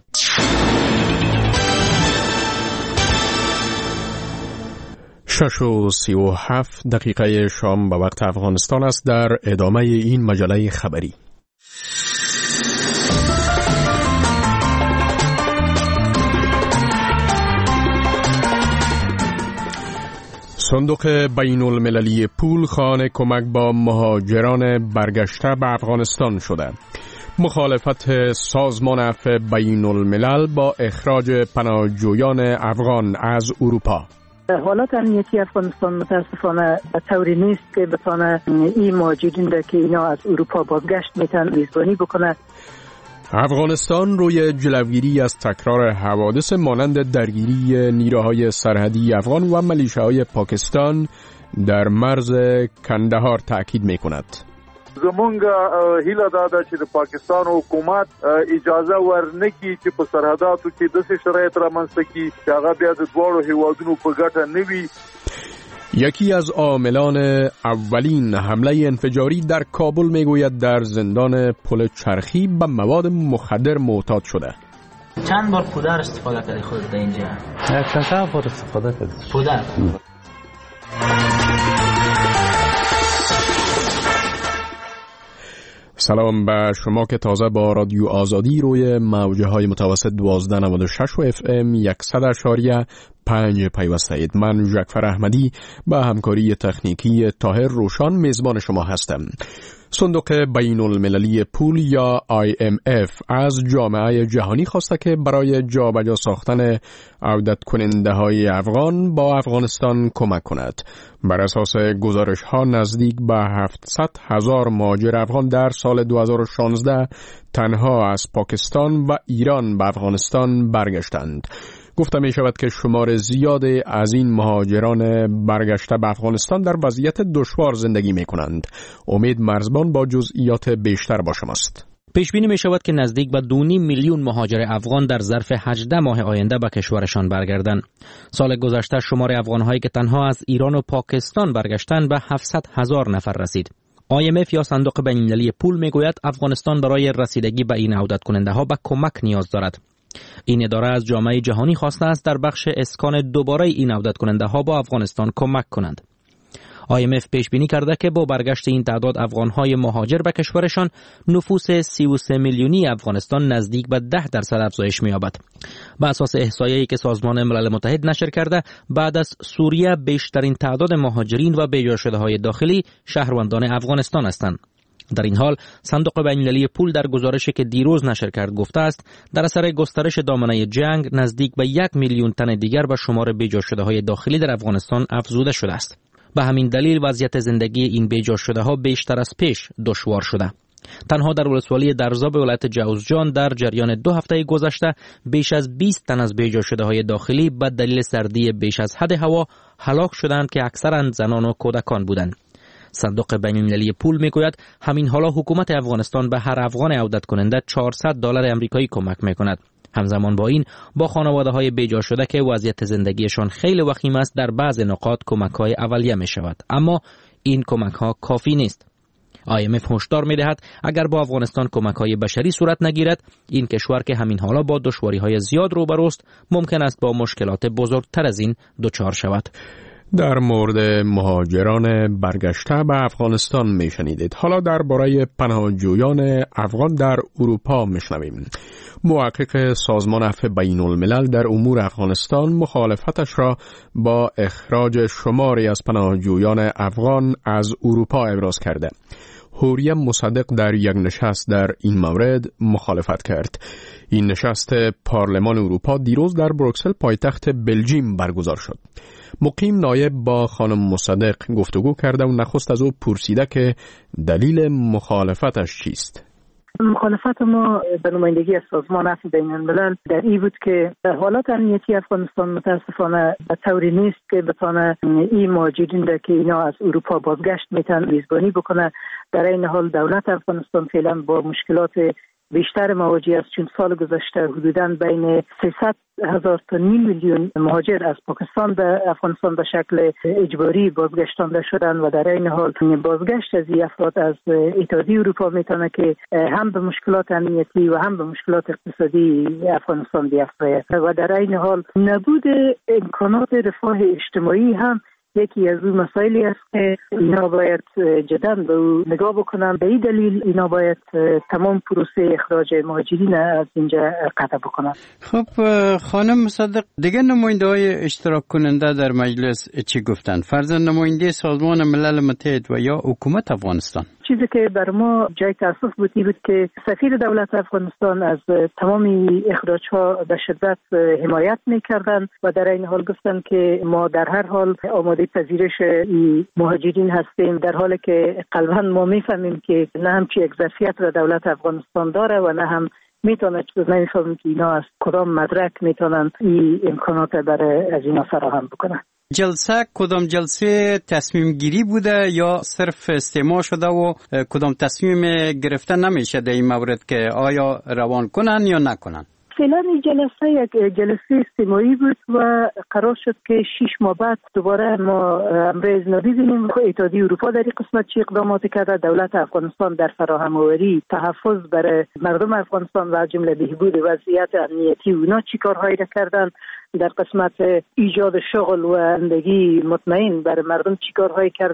شش و سی و هفت دقیقه شام به وقت افغانستان است. در ادامه این مجله خبری صندوق بین المللی پول خانه کمک با مهاجران برگشته به افغانستان شده. مخالفت سازمان عفو بین الملل با اخراج پناهجویان افغان از اروپا. حالات امنیتی افغانستان متاسفانه طوری نیست که بتونه این مهاجرین را که اینا از اروپا بازگشت میتن میزبانی بکنه. افغانستان روی جلوگیری از تکرار حوادث مانند درگیری نیروهای سرحدی افغان و ملیشه‌های پاکستان در مرز کندهار تاکید می‌کند. زمونږ هیله دا ده چې د پاکستان حکومت اجازه ورنکړي چې په سرحداتو کې داسې شرایط رامنځته کړي چې هغه بیا د دواړو هیوادونو په ګټه نه وي. یکی از عاملان اولین حمله انفجاری در کابل میگوید در زندان پل چرخی به مواد مخدر معتاد شده. چند بار پودر استفاده کردی خودت در اینجا؟ چند بار استفاده کردی؟ پودر. سلام به شما که تازه با رادیو آزادی روی موجه های متوسط دوازده نود و شش و اف ام صد اشاریه پنج پیوسته اید. من جعفر احمدی با همکاری تکنیکی طاهر روشان میزبان شما هستم. صندوق بین المللی پول یا آی ام اف از جامعه جهانی خواسته که برای جابجا ساختن عودت کننده های افغان با افغانستان کمک کند. بر اساس گزارش ها نزدیک به هفتصد هزار مهاجر افغان در سال دو هزار و شانزده تنها از پاکستان و ایران به افغانستان برگشتند. گفته می شود که شمار زیادی از این مهاجران برگشته به افغانستان در وضعیت دشوار زندگی می کنند. امید مرزبان با جزئیات بیشتر با شماست. پیش بینی می شود که نزدیک به دو و نیم میلیون مهاجر افغان در ظرف هجده ماه آینده به کشورشان برگردند. سال گذشته شمار افغان‌هایی که تنها از ایران و پاکستان برگشتند به هفتصد هزار نفر رسید. آی ام اف یا صندوق بین‌المللی پول می گوید افغانستان برای رسیدگی به این عودت کننده ها به کمک نیاز دارد. این اداره از جامعه جهانی خواسته است در بخش اسکان دوباره این عودت کننده ها با افغانستان کمک کنند. آی ام اف پیش بینی کرده که با برگشت این تعداد افغان های مهاجر به کشورشان نفوس سی و سه میلیونی افغانستان نزدیک به ده درصد افزایش می‌یابد. بر اساس احصایه‌ای که سازمان ملل متحد نشر کرده، بعد از سوریه بیشترین تعداد مهاجرین و بی‌جا شده‌های داخلی شهروندان افغانستان هستند. در این حال صندوق بین‌المللی پول در گزارشی که دیروز نشر کرد گفته است در اثر گسترش دامنه جنگ نزدیک به یک میلیون تن دیگر به شمار بی‌جا شده‌های داخلی در افغانستان افزوده شده است. به همین دلیل وضعیت زندگی این بی‌جا شده‌ها بیشتر از پیش دشوار شده. تنها در ولسوالی درزا به ولایت جوزجان در جریان دو هفته گذشته بیش از بیست تن از بی‌جا شده‌های داخلی به دلیل سردی بیش از حد هوا هلاک شدند که اکثرا زنان و کودکان بودند. صندوق بین‌المللی پول میگوید همین حالا حکومت افغانستان به هر افغان عودت کننده چهارصد دلار آمریکایی کمک میکند. همزمان با این با خانواده‌های بی‌جا شده که وضعیت زندگیشان خیلی وخیم است در بعض نقاط کمک‌های اولیه میشود، اما این کمک‌ها کافی نیست. آی ام اف هشدار می‌دهد اگر با افغانستان کمک‌های بشری صورت نگیرد، این کشور که همین حالا با دشواری‌های زیاد روبروست ممکن است با مشکلات بزرگتر از این دچار شود. در مورد مهاجران برگشته به افغانستان میشنیدید. حالا درباره پناهجویان افغان در اروپا میشنویم. محقق سازمان عفو بین الملل در امور افغانستان مخالفتش را با اخراج شماری از پناهجویان افغان از اروپا ابراز کرده. حوریم مصدق در یک نشست در این مورد مخالفت کرد. این نشست پارلمان اروپا دیروز در بروکسل پایتخت بلژیم برگزار شد. مقیم نایب با خانم مصدق گفتگو کرده و نخست از او پرسیده که دلیل مخالفتش چیست. مخالفت ما به نمایندگی از سازمان عفو بین الملل در این بود که حالات امنیتی افغانستان متاسفانه به طوری نیست که بتونه این مهاجرین را که اینا از اروپا بازگشت میتن میزبانی بکنه. در این حال دولت افغانستان فعلا با مشکلات بیشتر مواجه است، چون سال گذشته حدوداً بین سیصد هزار تا نیم میلیون مهاجر از پاکستان به افغانستان به شکل اجباری بازگشتانده شدند و در این حال بازگشت از این افراد از اتحادیه اروپا میتونه که هم به مشکلات امنیتی و هم به مشکلات اقتصادی افغانستان بیفزاید و در این حال نبود امکانات رفاه اجتماعی هم یکی از اون مسائلی است که اینا باید جداً به او نگاه بکنن. به این دلیل اینا باید تمام پروسه اخراج مهاجرین از اینجا قطع بکنن. خب خانم مصدق، دیگه نماینده های اشتراک کننده در مجلس چی گفتن؟ فرضاً نماینده سازمان ملل متحد و یا حکومت افغانستان؟ چیزی که بر ما جای تاسف بودی بود که سفیر دولت افغانستان از تمام اخراج‌ها به شدت حمایت می‌کردند و در این حال گفتن که ما در هر حال آماده پذیرش این مهاجرین هستیم، در حالی که قلباً ما می‌فهمیم که نه همچی یک ظرفیت را دولت افغانستان داره و نه هم میتونه چیز نمی‌فهمیم که اینا از کدام مدرک میتونن این امکانات برای از اینا فراهم بکنن. جلسه کدام جلسه تصمیم گیری بوده یا صرف استماع شده و کدام تصمیم گرفته نمیشه در این مورد که آیا روان کنن یا نکنن؟ فعلا این جلسه یک جلسه استماعی بود و قرار شد که شش ماه بعد دوباره ما امروز نبیدیم که اتحادیه اروپا در این قسمت چه اقداماتی کرده. دولت افغانستان در فراهم آوری تحفظ برای مردم افغانستان و جمله بهبود وضعیت امنیتی اونا چی کارهایی را کردن، در قسمت ایجاد شغل و زندگی مطمئن برای مردم چی کارهایی کردن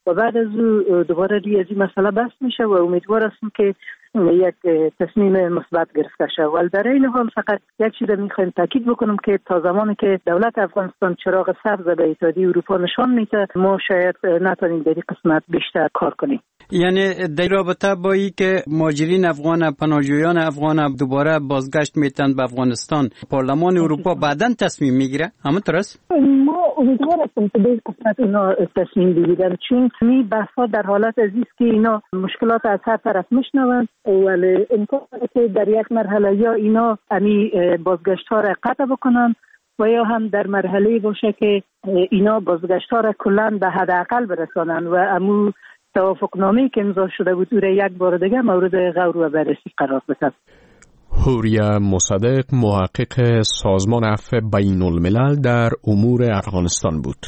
و بعد از او دوباره روی از این مسئله بحث میشه و امیدوار هستم که یک تصمیم مثبت گرفته شود. در این حال فقط یک چیز میخوایم تاکید بکنم که تا زمانی که دولت افغانستان چراغ سبز به اتحادیه اروپا نشان میده ما شاید نتونیم در این قسمت بیشتر کار کنیم. یعنی در رابطه با این که مهاجرین افغان پناهجویان افغان دوباره بازگشت میتن به افغانستان، پارلمان اروپا بعداً تصمیم میگیره، همونطور است؟ ما امیدوار هستیم که به قسمت اینا تصمیم بگیرن، چون می بحثا در حالت عزیز که اینا مشکلات از هر طرف میشنوند ولی امکان داره که در یک مرحله یا اینا امی بازگشت ها را قطع بکنن و یا هم در مرحله باشه که اینا بازگشت ها را کلان به حداقل برسانن و امو توافقنامه‌ای که امضا شده بود او را یک بار دیگه مورد غور و بررسی قرار بدن. حوریه مصدق محقق سازمان عفو بین الملل در امور افغانستان بود.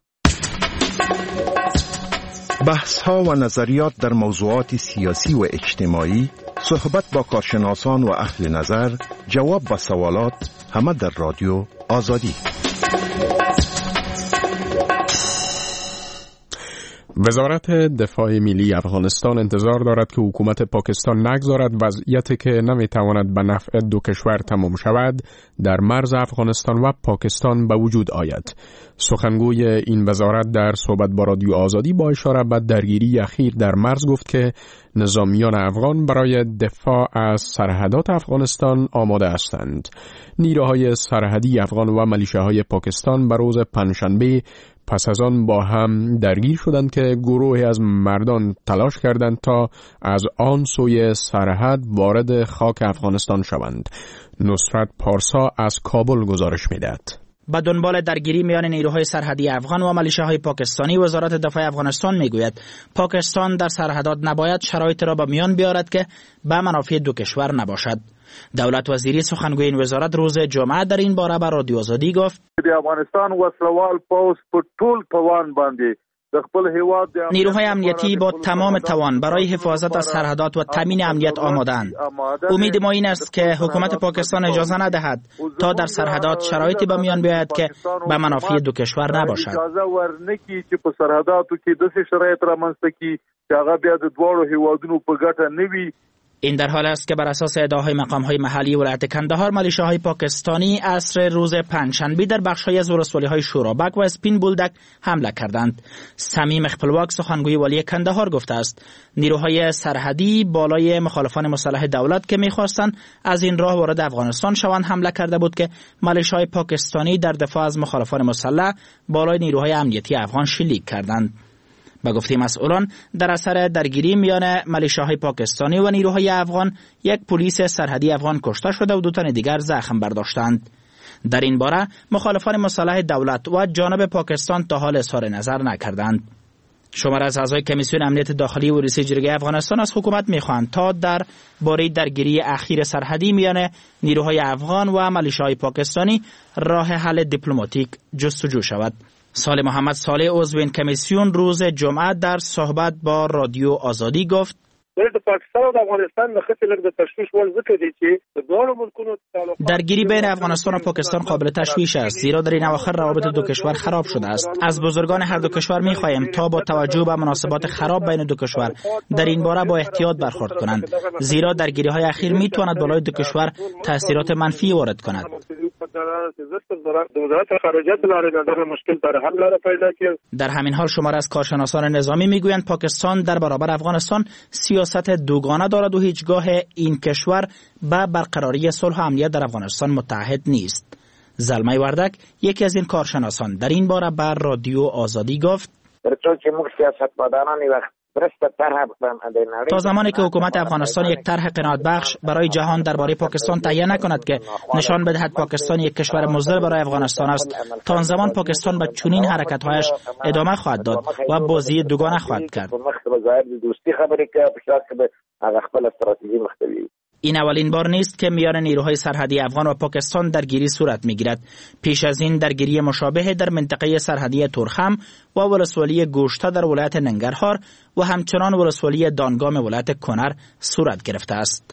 بحث ها و نظریات در موضوعات سیاسی و اجتماعی، صحبت با کارشناسان و اهل نظر، جواب به سوالات، همه در رادیو آزادی. وزارت دفاع ملی افغانستان انتظار دارد که حکومت پاکستان نگذارد وضعیتی که نمیتواند به نفع دو کشور تمام شود در مرز افغانستان و پاکستان به وجود آید. سخنگوی این وزارت در صحبت با رادیو آزادی با اشاره به درگیری اخیر در مرز گفت که نظامیان افغان برای دفاع از سرحدات افغانستان آماده هستند. نیروهای سرحدی افغان و ملیشه‌های پاکستان به روز پنجشنبه پس از آن با هم درگیر شدند که گروهی از مردان تلاش کردند تا از آن سوی سرحد وارد خاک افغانستان شوند. نصرت پارسا از کابل گزارش می‌دهد. با دنبال درگیری میان نیروهای سرحدی افغان و ملیشه‌های پاکستانی، وزارت دفاع افغانستان میگوید پاکستان در سرحدات نباید شرایط را به میان بیارد که به منافع دو کشور نباشد. دولت وزیری سخنگوی این وزارت روز جمعه در این باره به رادیو آزادی گفت افغانستان وسلوال پوز په ټول توان باندې نیروهای امنیتی با تمام توان برای حفاظت از سرحدات و تامین امنیت آماده‌اند. امید ما این است که حکومت پاکستان اجازه ندهد تا در سرحدات شرایطی به میان بیاید که به منافع دو کشور نباشد. اجازه ورنکړي چې په سرحداتو کې داسې شرایط رامنځته کړي چې هغه بیا د دواړو هیوادونو په ګټه نه وي. این در حال است که بر اساس ادعاهای مقام‌های محلی ولایت کندهار، ملیشه‌های پاکستانی عصر روز پنجشنبه در بخش‌های از ولسوالی‌های شورابک و اسپین بولدک حمله کردند. صمیم خپلواک سخنگوی والی کندهار گفته است نیروهای سرحدی بالای مخالفان مسلح دولت که می‌خواستند از این راه وارد افغانستان شوند حمله کرده بود که ملیشه‌های پاکستانی در دفاع از مخالفان مسلح بالای نیروهای امنیتی افغان شلیک کردند. به گفته مسئولان در اثر درگیری میان ملیشه‌های پاکستانی و نیروهای افغان یک پلیس سرحدی افغان کشته شده و دو تن دیگر زخم برداشتند. در این باره مخالفان مسلح دولت و جانب پاکستان تا حال اظهار نظر نکردند. شمار از اعضای کمیسیون امنیت داخلی و رئیس جرگه افغانستان از حکومت می‌خواهند تا در باره درگیری اخیر سرحدی میان نیروهای افغان و ملیشه‌های پاکستانی راه حل دیپلماتیک جستجو شود. صالح محمد صالح عضو این کمیسیون روز جمعه در صحبت با رادیو آزادی گفت د پاکستان او د افغانستان د خطر لږ د تشویش ول ذکر دي چې د دوه ملکونو تعلقات درگیری بین افغانستان و پاکستان قابل تشویش است، زیرا در این اواخر روابط دو کشور خراب شده است. از بزرگان هر دو کشور می‌خواهیم تا با توجه به مناسبات خراب بین دو کشور در این باره با احتیاط برخورد کنند، زیرا درگیری‌های اخیر می‌تواند بالای دو کشور تاثیرات منفی وارد کند. در همین حال شمار از کارشناسان نظامی میگویند پاکستان در برابر افغانستان سیاست دوگانه دارد و هیچگاه این کشور به برقراری صلح و امنیت در افغانستان متعهد نیست. زلمه وردک یکی از این کارشناسان در این باره بر رادیو آزادی گفت تا زمانی که حکومت افغانستان یک طرح قناعت بخش برای جهان درباره پاکستان تهیه نکند که نشان بدهد پاکستان یک کشور مضر برای افغانستان است، تا آن زمان پاکستان به چنین حرکت‌هایش ادامه خواهد داد و بازی دوگانه خواهد کرد. این اولین بار نیست که میان نیروهای سرحدی افغان و پاکستان درگیری صورت میگیرد. پیش از این درگیری مشابه در منطقه سرحدی تورخم و ولسوالی گوشته در ولایت ننگرهار و همچنان ولسوالی دانگام ولایت کنر صورت گرفته است.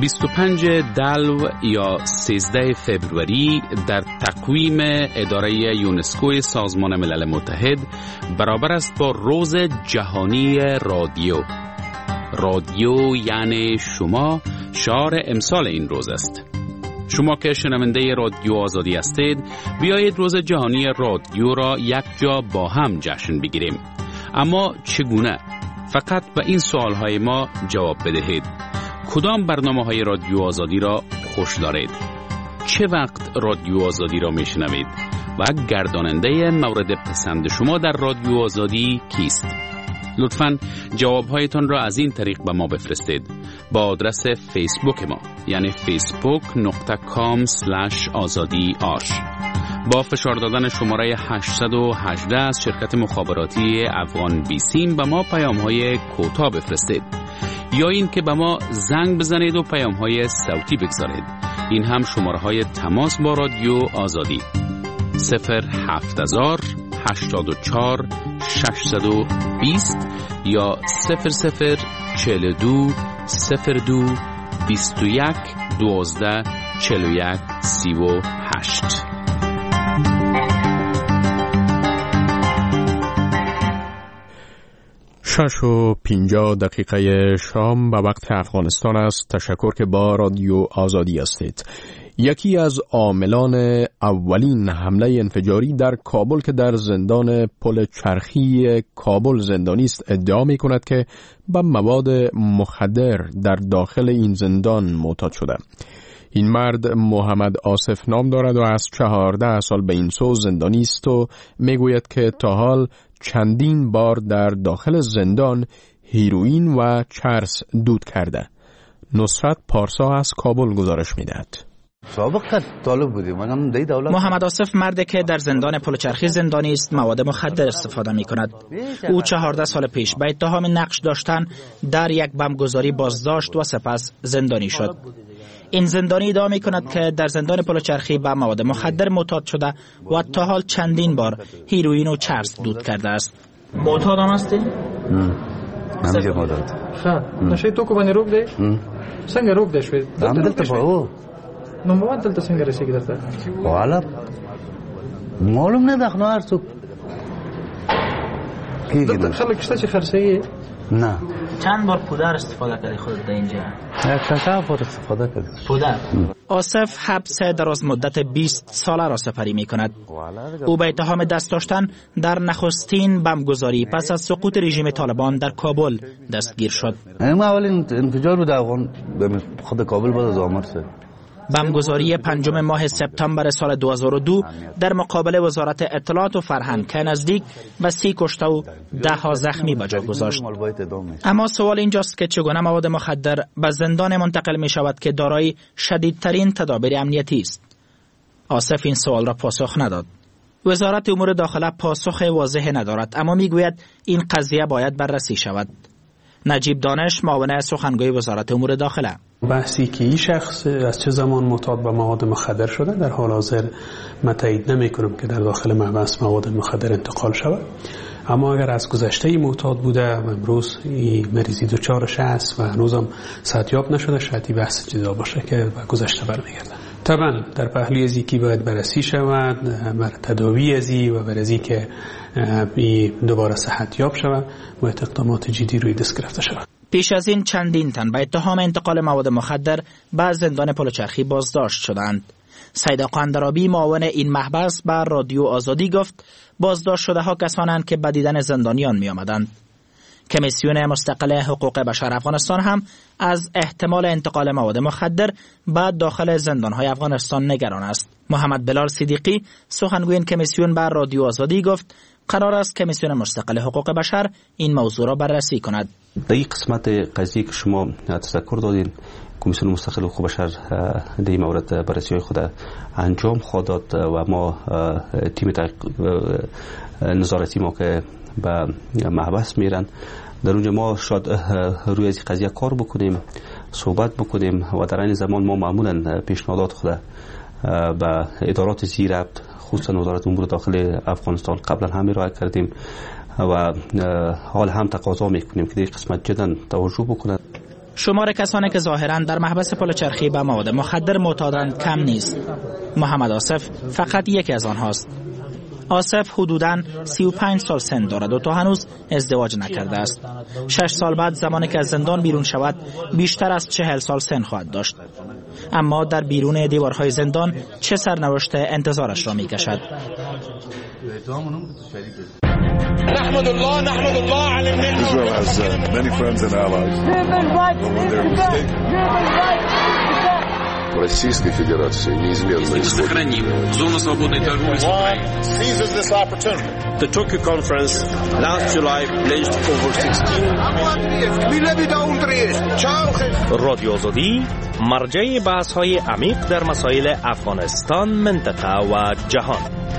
بیست و پنج دلو یا سیزده فبروری در تقویم اداره یونسکو سازمان ملل متحد برابر است با روز جهانی رادیو. رادیو یعنی شما، شعار امسال این روز است. شما که شنونده رادیو آزادی هستید، بیایید روز جهانی رادیو را یک جا با هم جشن بگیریم. اما چگونه؟ فقط به این سوالهای ما جواب بدهید. کدام برنامه های رادیو آزادی را خوش دارید؟ چه وقت رادیو آزادی را میشنوید؟ و گرداننده مورد پسند شما در رادیو آزادی کیست؟ لطفاً جوابهایتان را از این طریق به ما بفرستید با آدرس فیسبوک ما، یعنی فیسبوک دات کام اسلش آزادی آش. با فشار دادن شماره هشتصد و هجده از شرکت مخابراتی افغان بیسیم به ما پیام‌های کوتاه بفرستید، یا این که به ما زنگ بزنید و پیام‌های صوتی بگذارید. این هم شماره‌های تماس با رادیو آزادی: صفر هفت هزار هشتاد و چهار ششصد و بیست یا صفر صفر چهل و دو صفر دو بیست و یک دوازده چهل و یک سی و هشت. شش و پینجا دقیقه شام به وقت افغانستان است. تشکر که با رادیو آزادی هستید. یکی از عاملان اولین حمله انفجاری در کابل که در زندان پل چرخی کابل زندانی است ادعا می کند که به مواد مخدر در داخل این زندان معتاد شده. این مرد محمد آصف نام دارد و از چهارده سال به این سو زندانی است و می گوید که تا حال چندین بار در داخل زندان هیروئین و چرس دود کرده. نصرت پارسا از کابل گزارش می دهد. محمد آصف مردی که در زندان پلچرخی زندانی است مواد مخدر استفاده می کند. او چهارده سال پیش به اتهام نقش داشتن در یک بمبگذاری بازداشت و سپس زندانی شد. این زندانی ادعا می کند که در زندان پلچرخی به مواد مخدر معتاد شده و تا حال چندین بار هیروئین و چرس دود کرده است. معتاد هم هستی؟ نمیشه معتاد. خب نشه تو کو باندې روک دی؟ څنګه روک دی شوی؟ هم دلته په نو مواد دلته څنګه رسیږي درته؟ والا معلوم نه ده نو هر څوک کیږي. خلک شته چې خرڅي؟ نه. چند بار پودر استفاده کردی خودت در اینجا؟ یک بار استفاده کردم. پودر. آصف حبس دراز مدت بیست ساله را سپری می کند. او به اتهام دست داشتن در نخستین بمبگذاری پس از سقوط رژیم طالبان در کابل دستگیر شد. این اولین انفجار بود افغان به خود کابل بعد از آمر شد. بمبگذاری پنجم ماه سپتامبر سال دو هزار و دو در مقابل وزارت اطلاعات و فرهنگ که نزدیک به سی کشته و ده ها زخمی به جا گذاشت. اما سوال اینجاست که چگونه مواد مخدر به زندان منتقل می شود که دارای شدیدترین تدابیر امنیتی است؟ آصف این سوال را پاسخ نداد. وزارت امور داخله پاسخ واضح ندارد، اما می گوید این قضیه باید بررسی شود. نجیب دانش، معاون سخنگوی وزارت امور داخله: بحثی که این شخص از چه زمان معتاد به مواد مخدر شده در حال حاضر من تایید نمی‌کنم که در داخل محبس مواد مخدر انتقال شود، اما اگر از گذشته معتاد بوده و امروز این مریضی دچارش است و هنوزم صحتیاب نشده، شاید این بحث جدا باشه که به گذشته برمیگرده. طبعا در پهلوی از اینکه باید بررسی شود بر تداوی ازی و بر ازی که دوباره صحتیاب شود و اقدامات جدی روی دست گرفته شود. پیش از این چندین تن به اتهام انتقال مواد مخدر به زندان پلچرخی بازداشت شدند. سید آقا اندرابی، معاون این محبس، بر رادیو آزادی گفت بازداشت شده ها کسانند که به دیدن زندانیان می آمدند. کمیسیون مستقل حقوق بشر افغانستان هم از احتمال انتقال مواد مخدر به داخل زندان‌های افغانستان نگران است. محمد بلال صدیقی، سخنگوی این کمیسیون، بر رادیو آزادی گفت قرار است کمیسیون مستقل حقوق بشر این موضوع را بررسی کند. در این قسمت قضیه که شما تذکر دادین، کمیسیون مستقل حقوق بشر در این مورد بررسی خود انجام خواهد داد و ما تیم نظارتی ما که به محبس میرن در اونجا ما شاید روی از قضیه کار بکنیم، صحبت بکنیم و در این زمان ما معمولا پیشنهادات خود به ادارات زیربط خصوصا وزارت امور داخلی افغانستان قبلا هم ارائه کردیم و حال هم تقاضا میکنیم که در قسمت جدا توجه بکنند. شمار کسانی که ظاهراً در محبس پل چرخی به مواد مخدر معتادند کم نیست. محمد آصف فقط یکی از آنهاست. آصف حدوداً سی و پنج سال سن دارد و تا هنوز ازدواج نکرده است. شش سال بعد زمانی که از زندان بیرون شود بیشتر از چهل سال سن خواهد داشت. اما در بیرون دیوارهای زندان چه سرنوشت انتظارش را می کشد؟ نحمد الله نحمد الله على النعمة. Israel has uh, many friends and allies. When they're mistaken. Российской Федерации неизменно сохраним зону свободной торговли с Украиной. Seizes this opportunity. The Tokyo conference last July pledged over sixteen. رادیو آزادی مرجع بحث‌های عمیق در مسائل افغانستان، منطقه و جهان.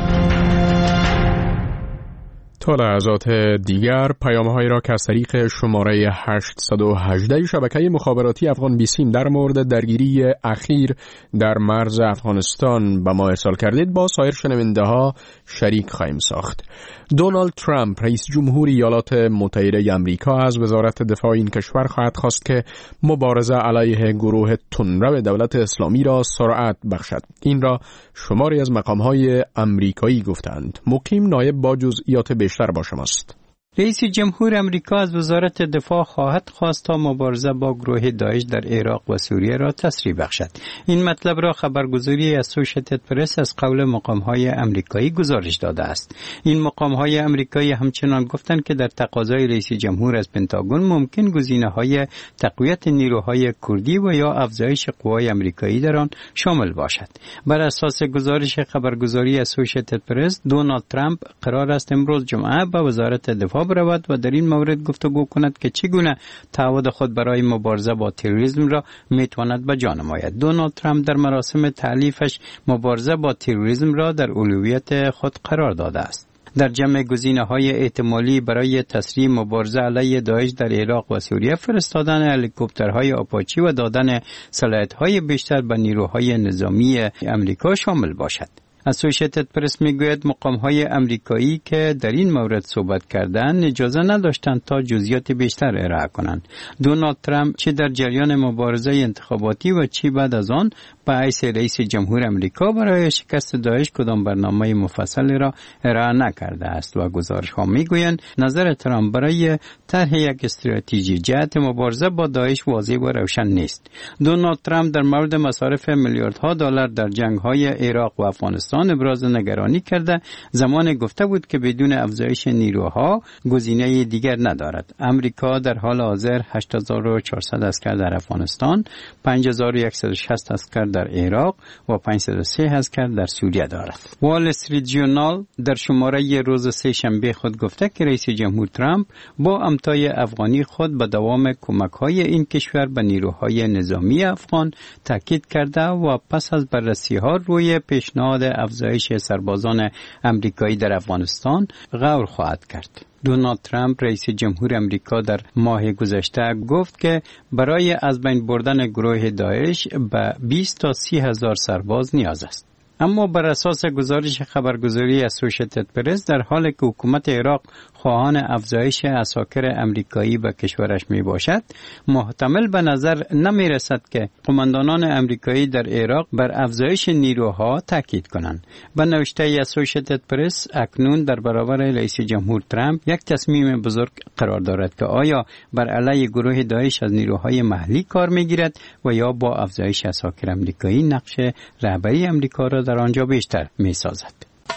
تا لحظات دیگر پیام‌هایی را که از طریق شماره هشتصد و هجده شبکه مخابراتی افغان بیسیم در مورد درگیری اخیر در مرز افغانستان به ما ارسال کردید با سایر شنونده‌ها شریک خواهیم ساخت. دونالد ترامپ رئیس جمهور ایالات متحده آمریکا از وزارت دفاع این کشور خواهد خواست که مبارزه علیه گروه تندرو دولت اسلامی را سرعت بخشد. این را شماری از مقام‌های آمریکایی گفتند. مقیم نایب با جزئیات بیشتر با شماست. رئیس جمهور امریکا از وزارت دفاع خواهد خواست تا مبارزه با گروه داعش در عراق و سوریه را تسریع بخشد. این مطلب را خبرگزاری اسوشیتد پرس از قول مقام‌های امریکایی گزارش داده است. این مقام‌های امریکایی همچنان گفتند که در تقاضای رئیس جمهور از پنتاگون ممکن گزینه‌های تقویت نیروهای کردی و یا افزایش قوای امریکایی در آن شامل باشد. بر اساس گزارش خبرگزاری اسوشیتد پرس، دونالد ترامپ قرار است امروز جمعه به وزارت دفاع برود و در این مورد گفتگو کند که چگونه تعهد خود برای مبارزه با تروریسم را میتواند به جا نماید. دونالد ترامپ در مراسم تعلیفش مبارزه با تروریسم را در اولویت خود قرار داده است. در جمع گزینه‌های احتمالی برای تسریع مبارزه علیه داعش در عراق و سوریه فرستادن هلیکوپترهای آپاچی و دادن صلاحیت‌های بیشتر به نیروهای نظامی امریکا شامل باشد. اسوشیتد پرس میگوید مقام‌های امریکایی که در این مورد صحبت کردند اجازه نداشتند تا جزئیات بیشتر ارائه کنند. دونالد ترامپ چه در جریان مبارزه انتخاباتی و چه بعد از آن به حیث رئیس جمهور امریکا برای شکست داعش کدام برنامه مفصلی را ارائه نکرده است و گزارش‌ها میگویند نظر ترامپ برای طرح یک استراتژی جهت مبارزه با داعش واضح و روشن نیست. دونالد ترامپ در مورد مصارف میلیاردها دلار در جنگ‌های عراق و افغانستان ابراز نگرانی کرده، زمان گفته بود که بدون افزایش نیروها گزینه دیگر ندارد. امریکا در حال حاضر هشت هزار و چهارصد اسکر در افغانستان، پنج هزار و صد و شصت اسکر در عراق و پانصد و سه اسکر در سوریه دارد. وال استریت ژورنال در شماره روز سه شنبه خود گفته که رئیس جمهور ترامپ با امضای افغانی خود به دوام کمک‌های این کشور به نیروهای نظامی افغان تاکید کرده و پس از بررسی‌ها روی پیشنهاد افزایش سربازان امریکایی در افغانستان غور خواهد کرد. دونالد ترامپ رئیس جمهور امریکا در ماه گذشته گفت که برای از بین بردن گروه داعش به بیست تا سی هزار سرباز نیاز است. اما بر اساس گزارش خبرگزاری اسوشیتد پرس در حالی که حکومت عراق خواهان افزایش عساکر امریکایی به کشورش می باشد، محتمل به نظر نمی رسد که قماندانان امریکایی در عراق بر افزایش نیروها تاکید کنند. به نوشته اسوشیتد پرس اکنون در برابر رئیس جمهور ترامپ یک تصمیم بزرگ قرار دارد که آیا بر علیه گروه داعش از نیروهای محلی کار می گیرد و یا با افزایش عساکر امریکایی نقش رهبری امریکا را در آنجا بیشتر می سازد.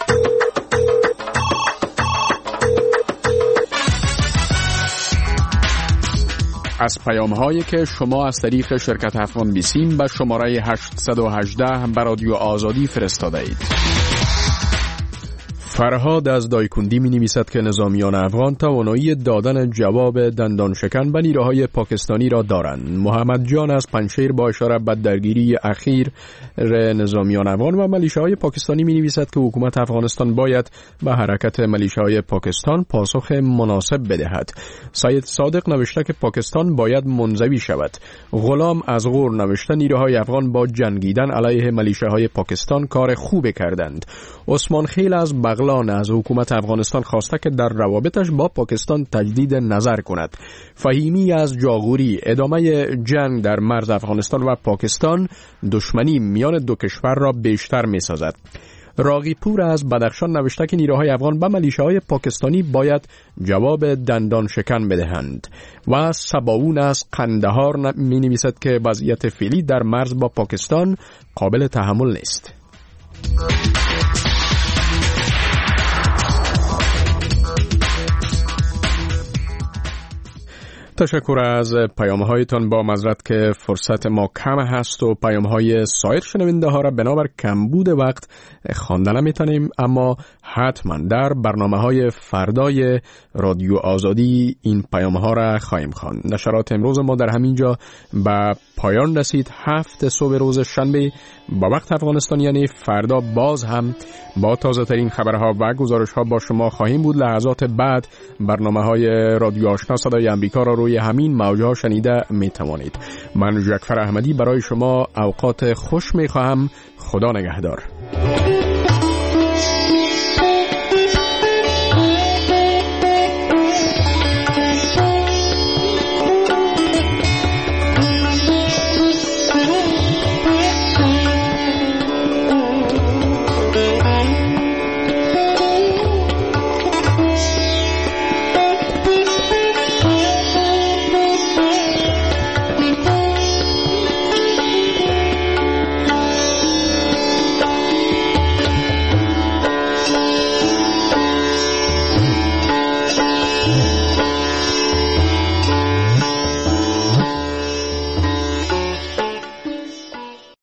از پیام هایی که شما از طریق شرکت افغان بیسیم به شماره هشتصد و هجده به رادیو آزادی فرستاده اید. فرهاد از دایکندی می نویسد که نظامیان افغان توانایی دادن جواب دندان شکن به نیروهای پاکستانی را دارند. محمد جان از پنجشیر با اشاره به درگیری اخیر نظامیان افغان و ملیشه‌های پاکستانی می نویسد که حکومت افغانستان باید به حرکت ملیشه‌های پاکستان پاسخ مناسب بدهد. سید صادق نوشته که پاکستان باید منزوی شود. غلام از غور نوشته نیروهای افغان با جنگیدن علیه ملیشه‌های پاکستان کار خوبی کردند. عثمان خیل از بغلان طالان از حکومت افغانستان خواسته که در روابطش با پاکستان تجدید نظر کند. فهیمی از جاغوری: ادامه جنگ در مرز افغانستان و پاکستان دشمنی میان دو کشور را بیشتر می سازد. راغی پور از بدخشان نوشته که نیروهای افغان به ملیشه‌های پاکستانی باید جواب دندان شکن بدهند. و سباون از قندهار می نویسد که وضعیت فعلی در مرز با پاکستان قابل تحمل نیست. تشکر از پیام‌هایتان. با معذرت که فرصت ما کم هست و پیام‌های سایر شنونده ها را بنابر کمبود وقت خوانده نمی‌تونیم، اما حتما در برنامه‌های فردای رادیو آزادی این پیام‌ها را خواهیم خواند. نشرات امروز ما در همین جا به پایان رسید. هفت صبح روز شنبه با وقت افغانستان یعنی فردا باز هم با تازه ترین خبرها و گزارش ها با شما خواهیم بود. لحظات بعد برنامه های رادیو آشنا صدای امریکا را روی همین موجها شنیده می توانید. من جعفر احمدی برای شما اوقات خوش می خواهم. خدا نگهدار.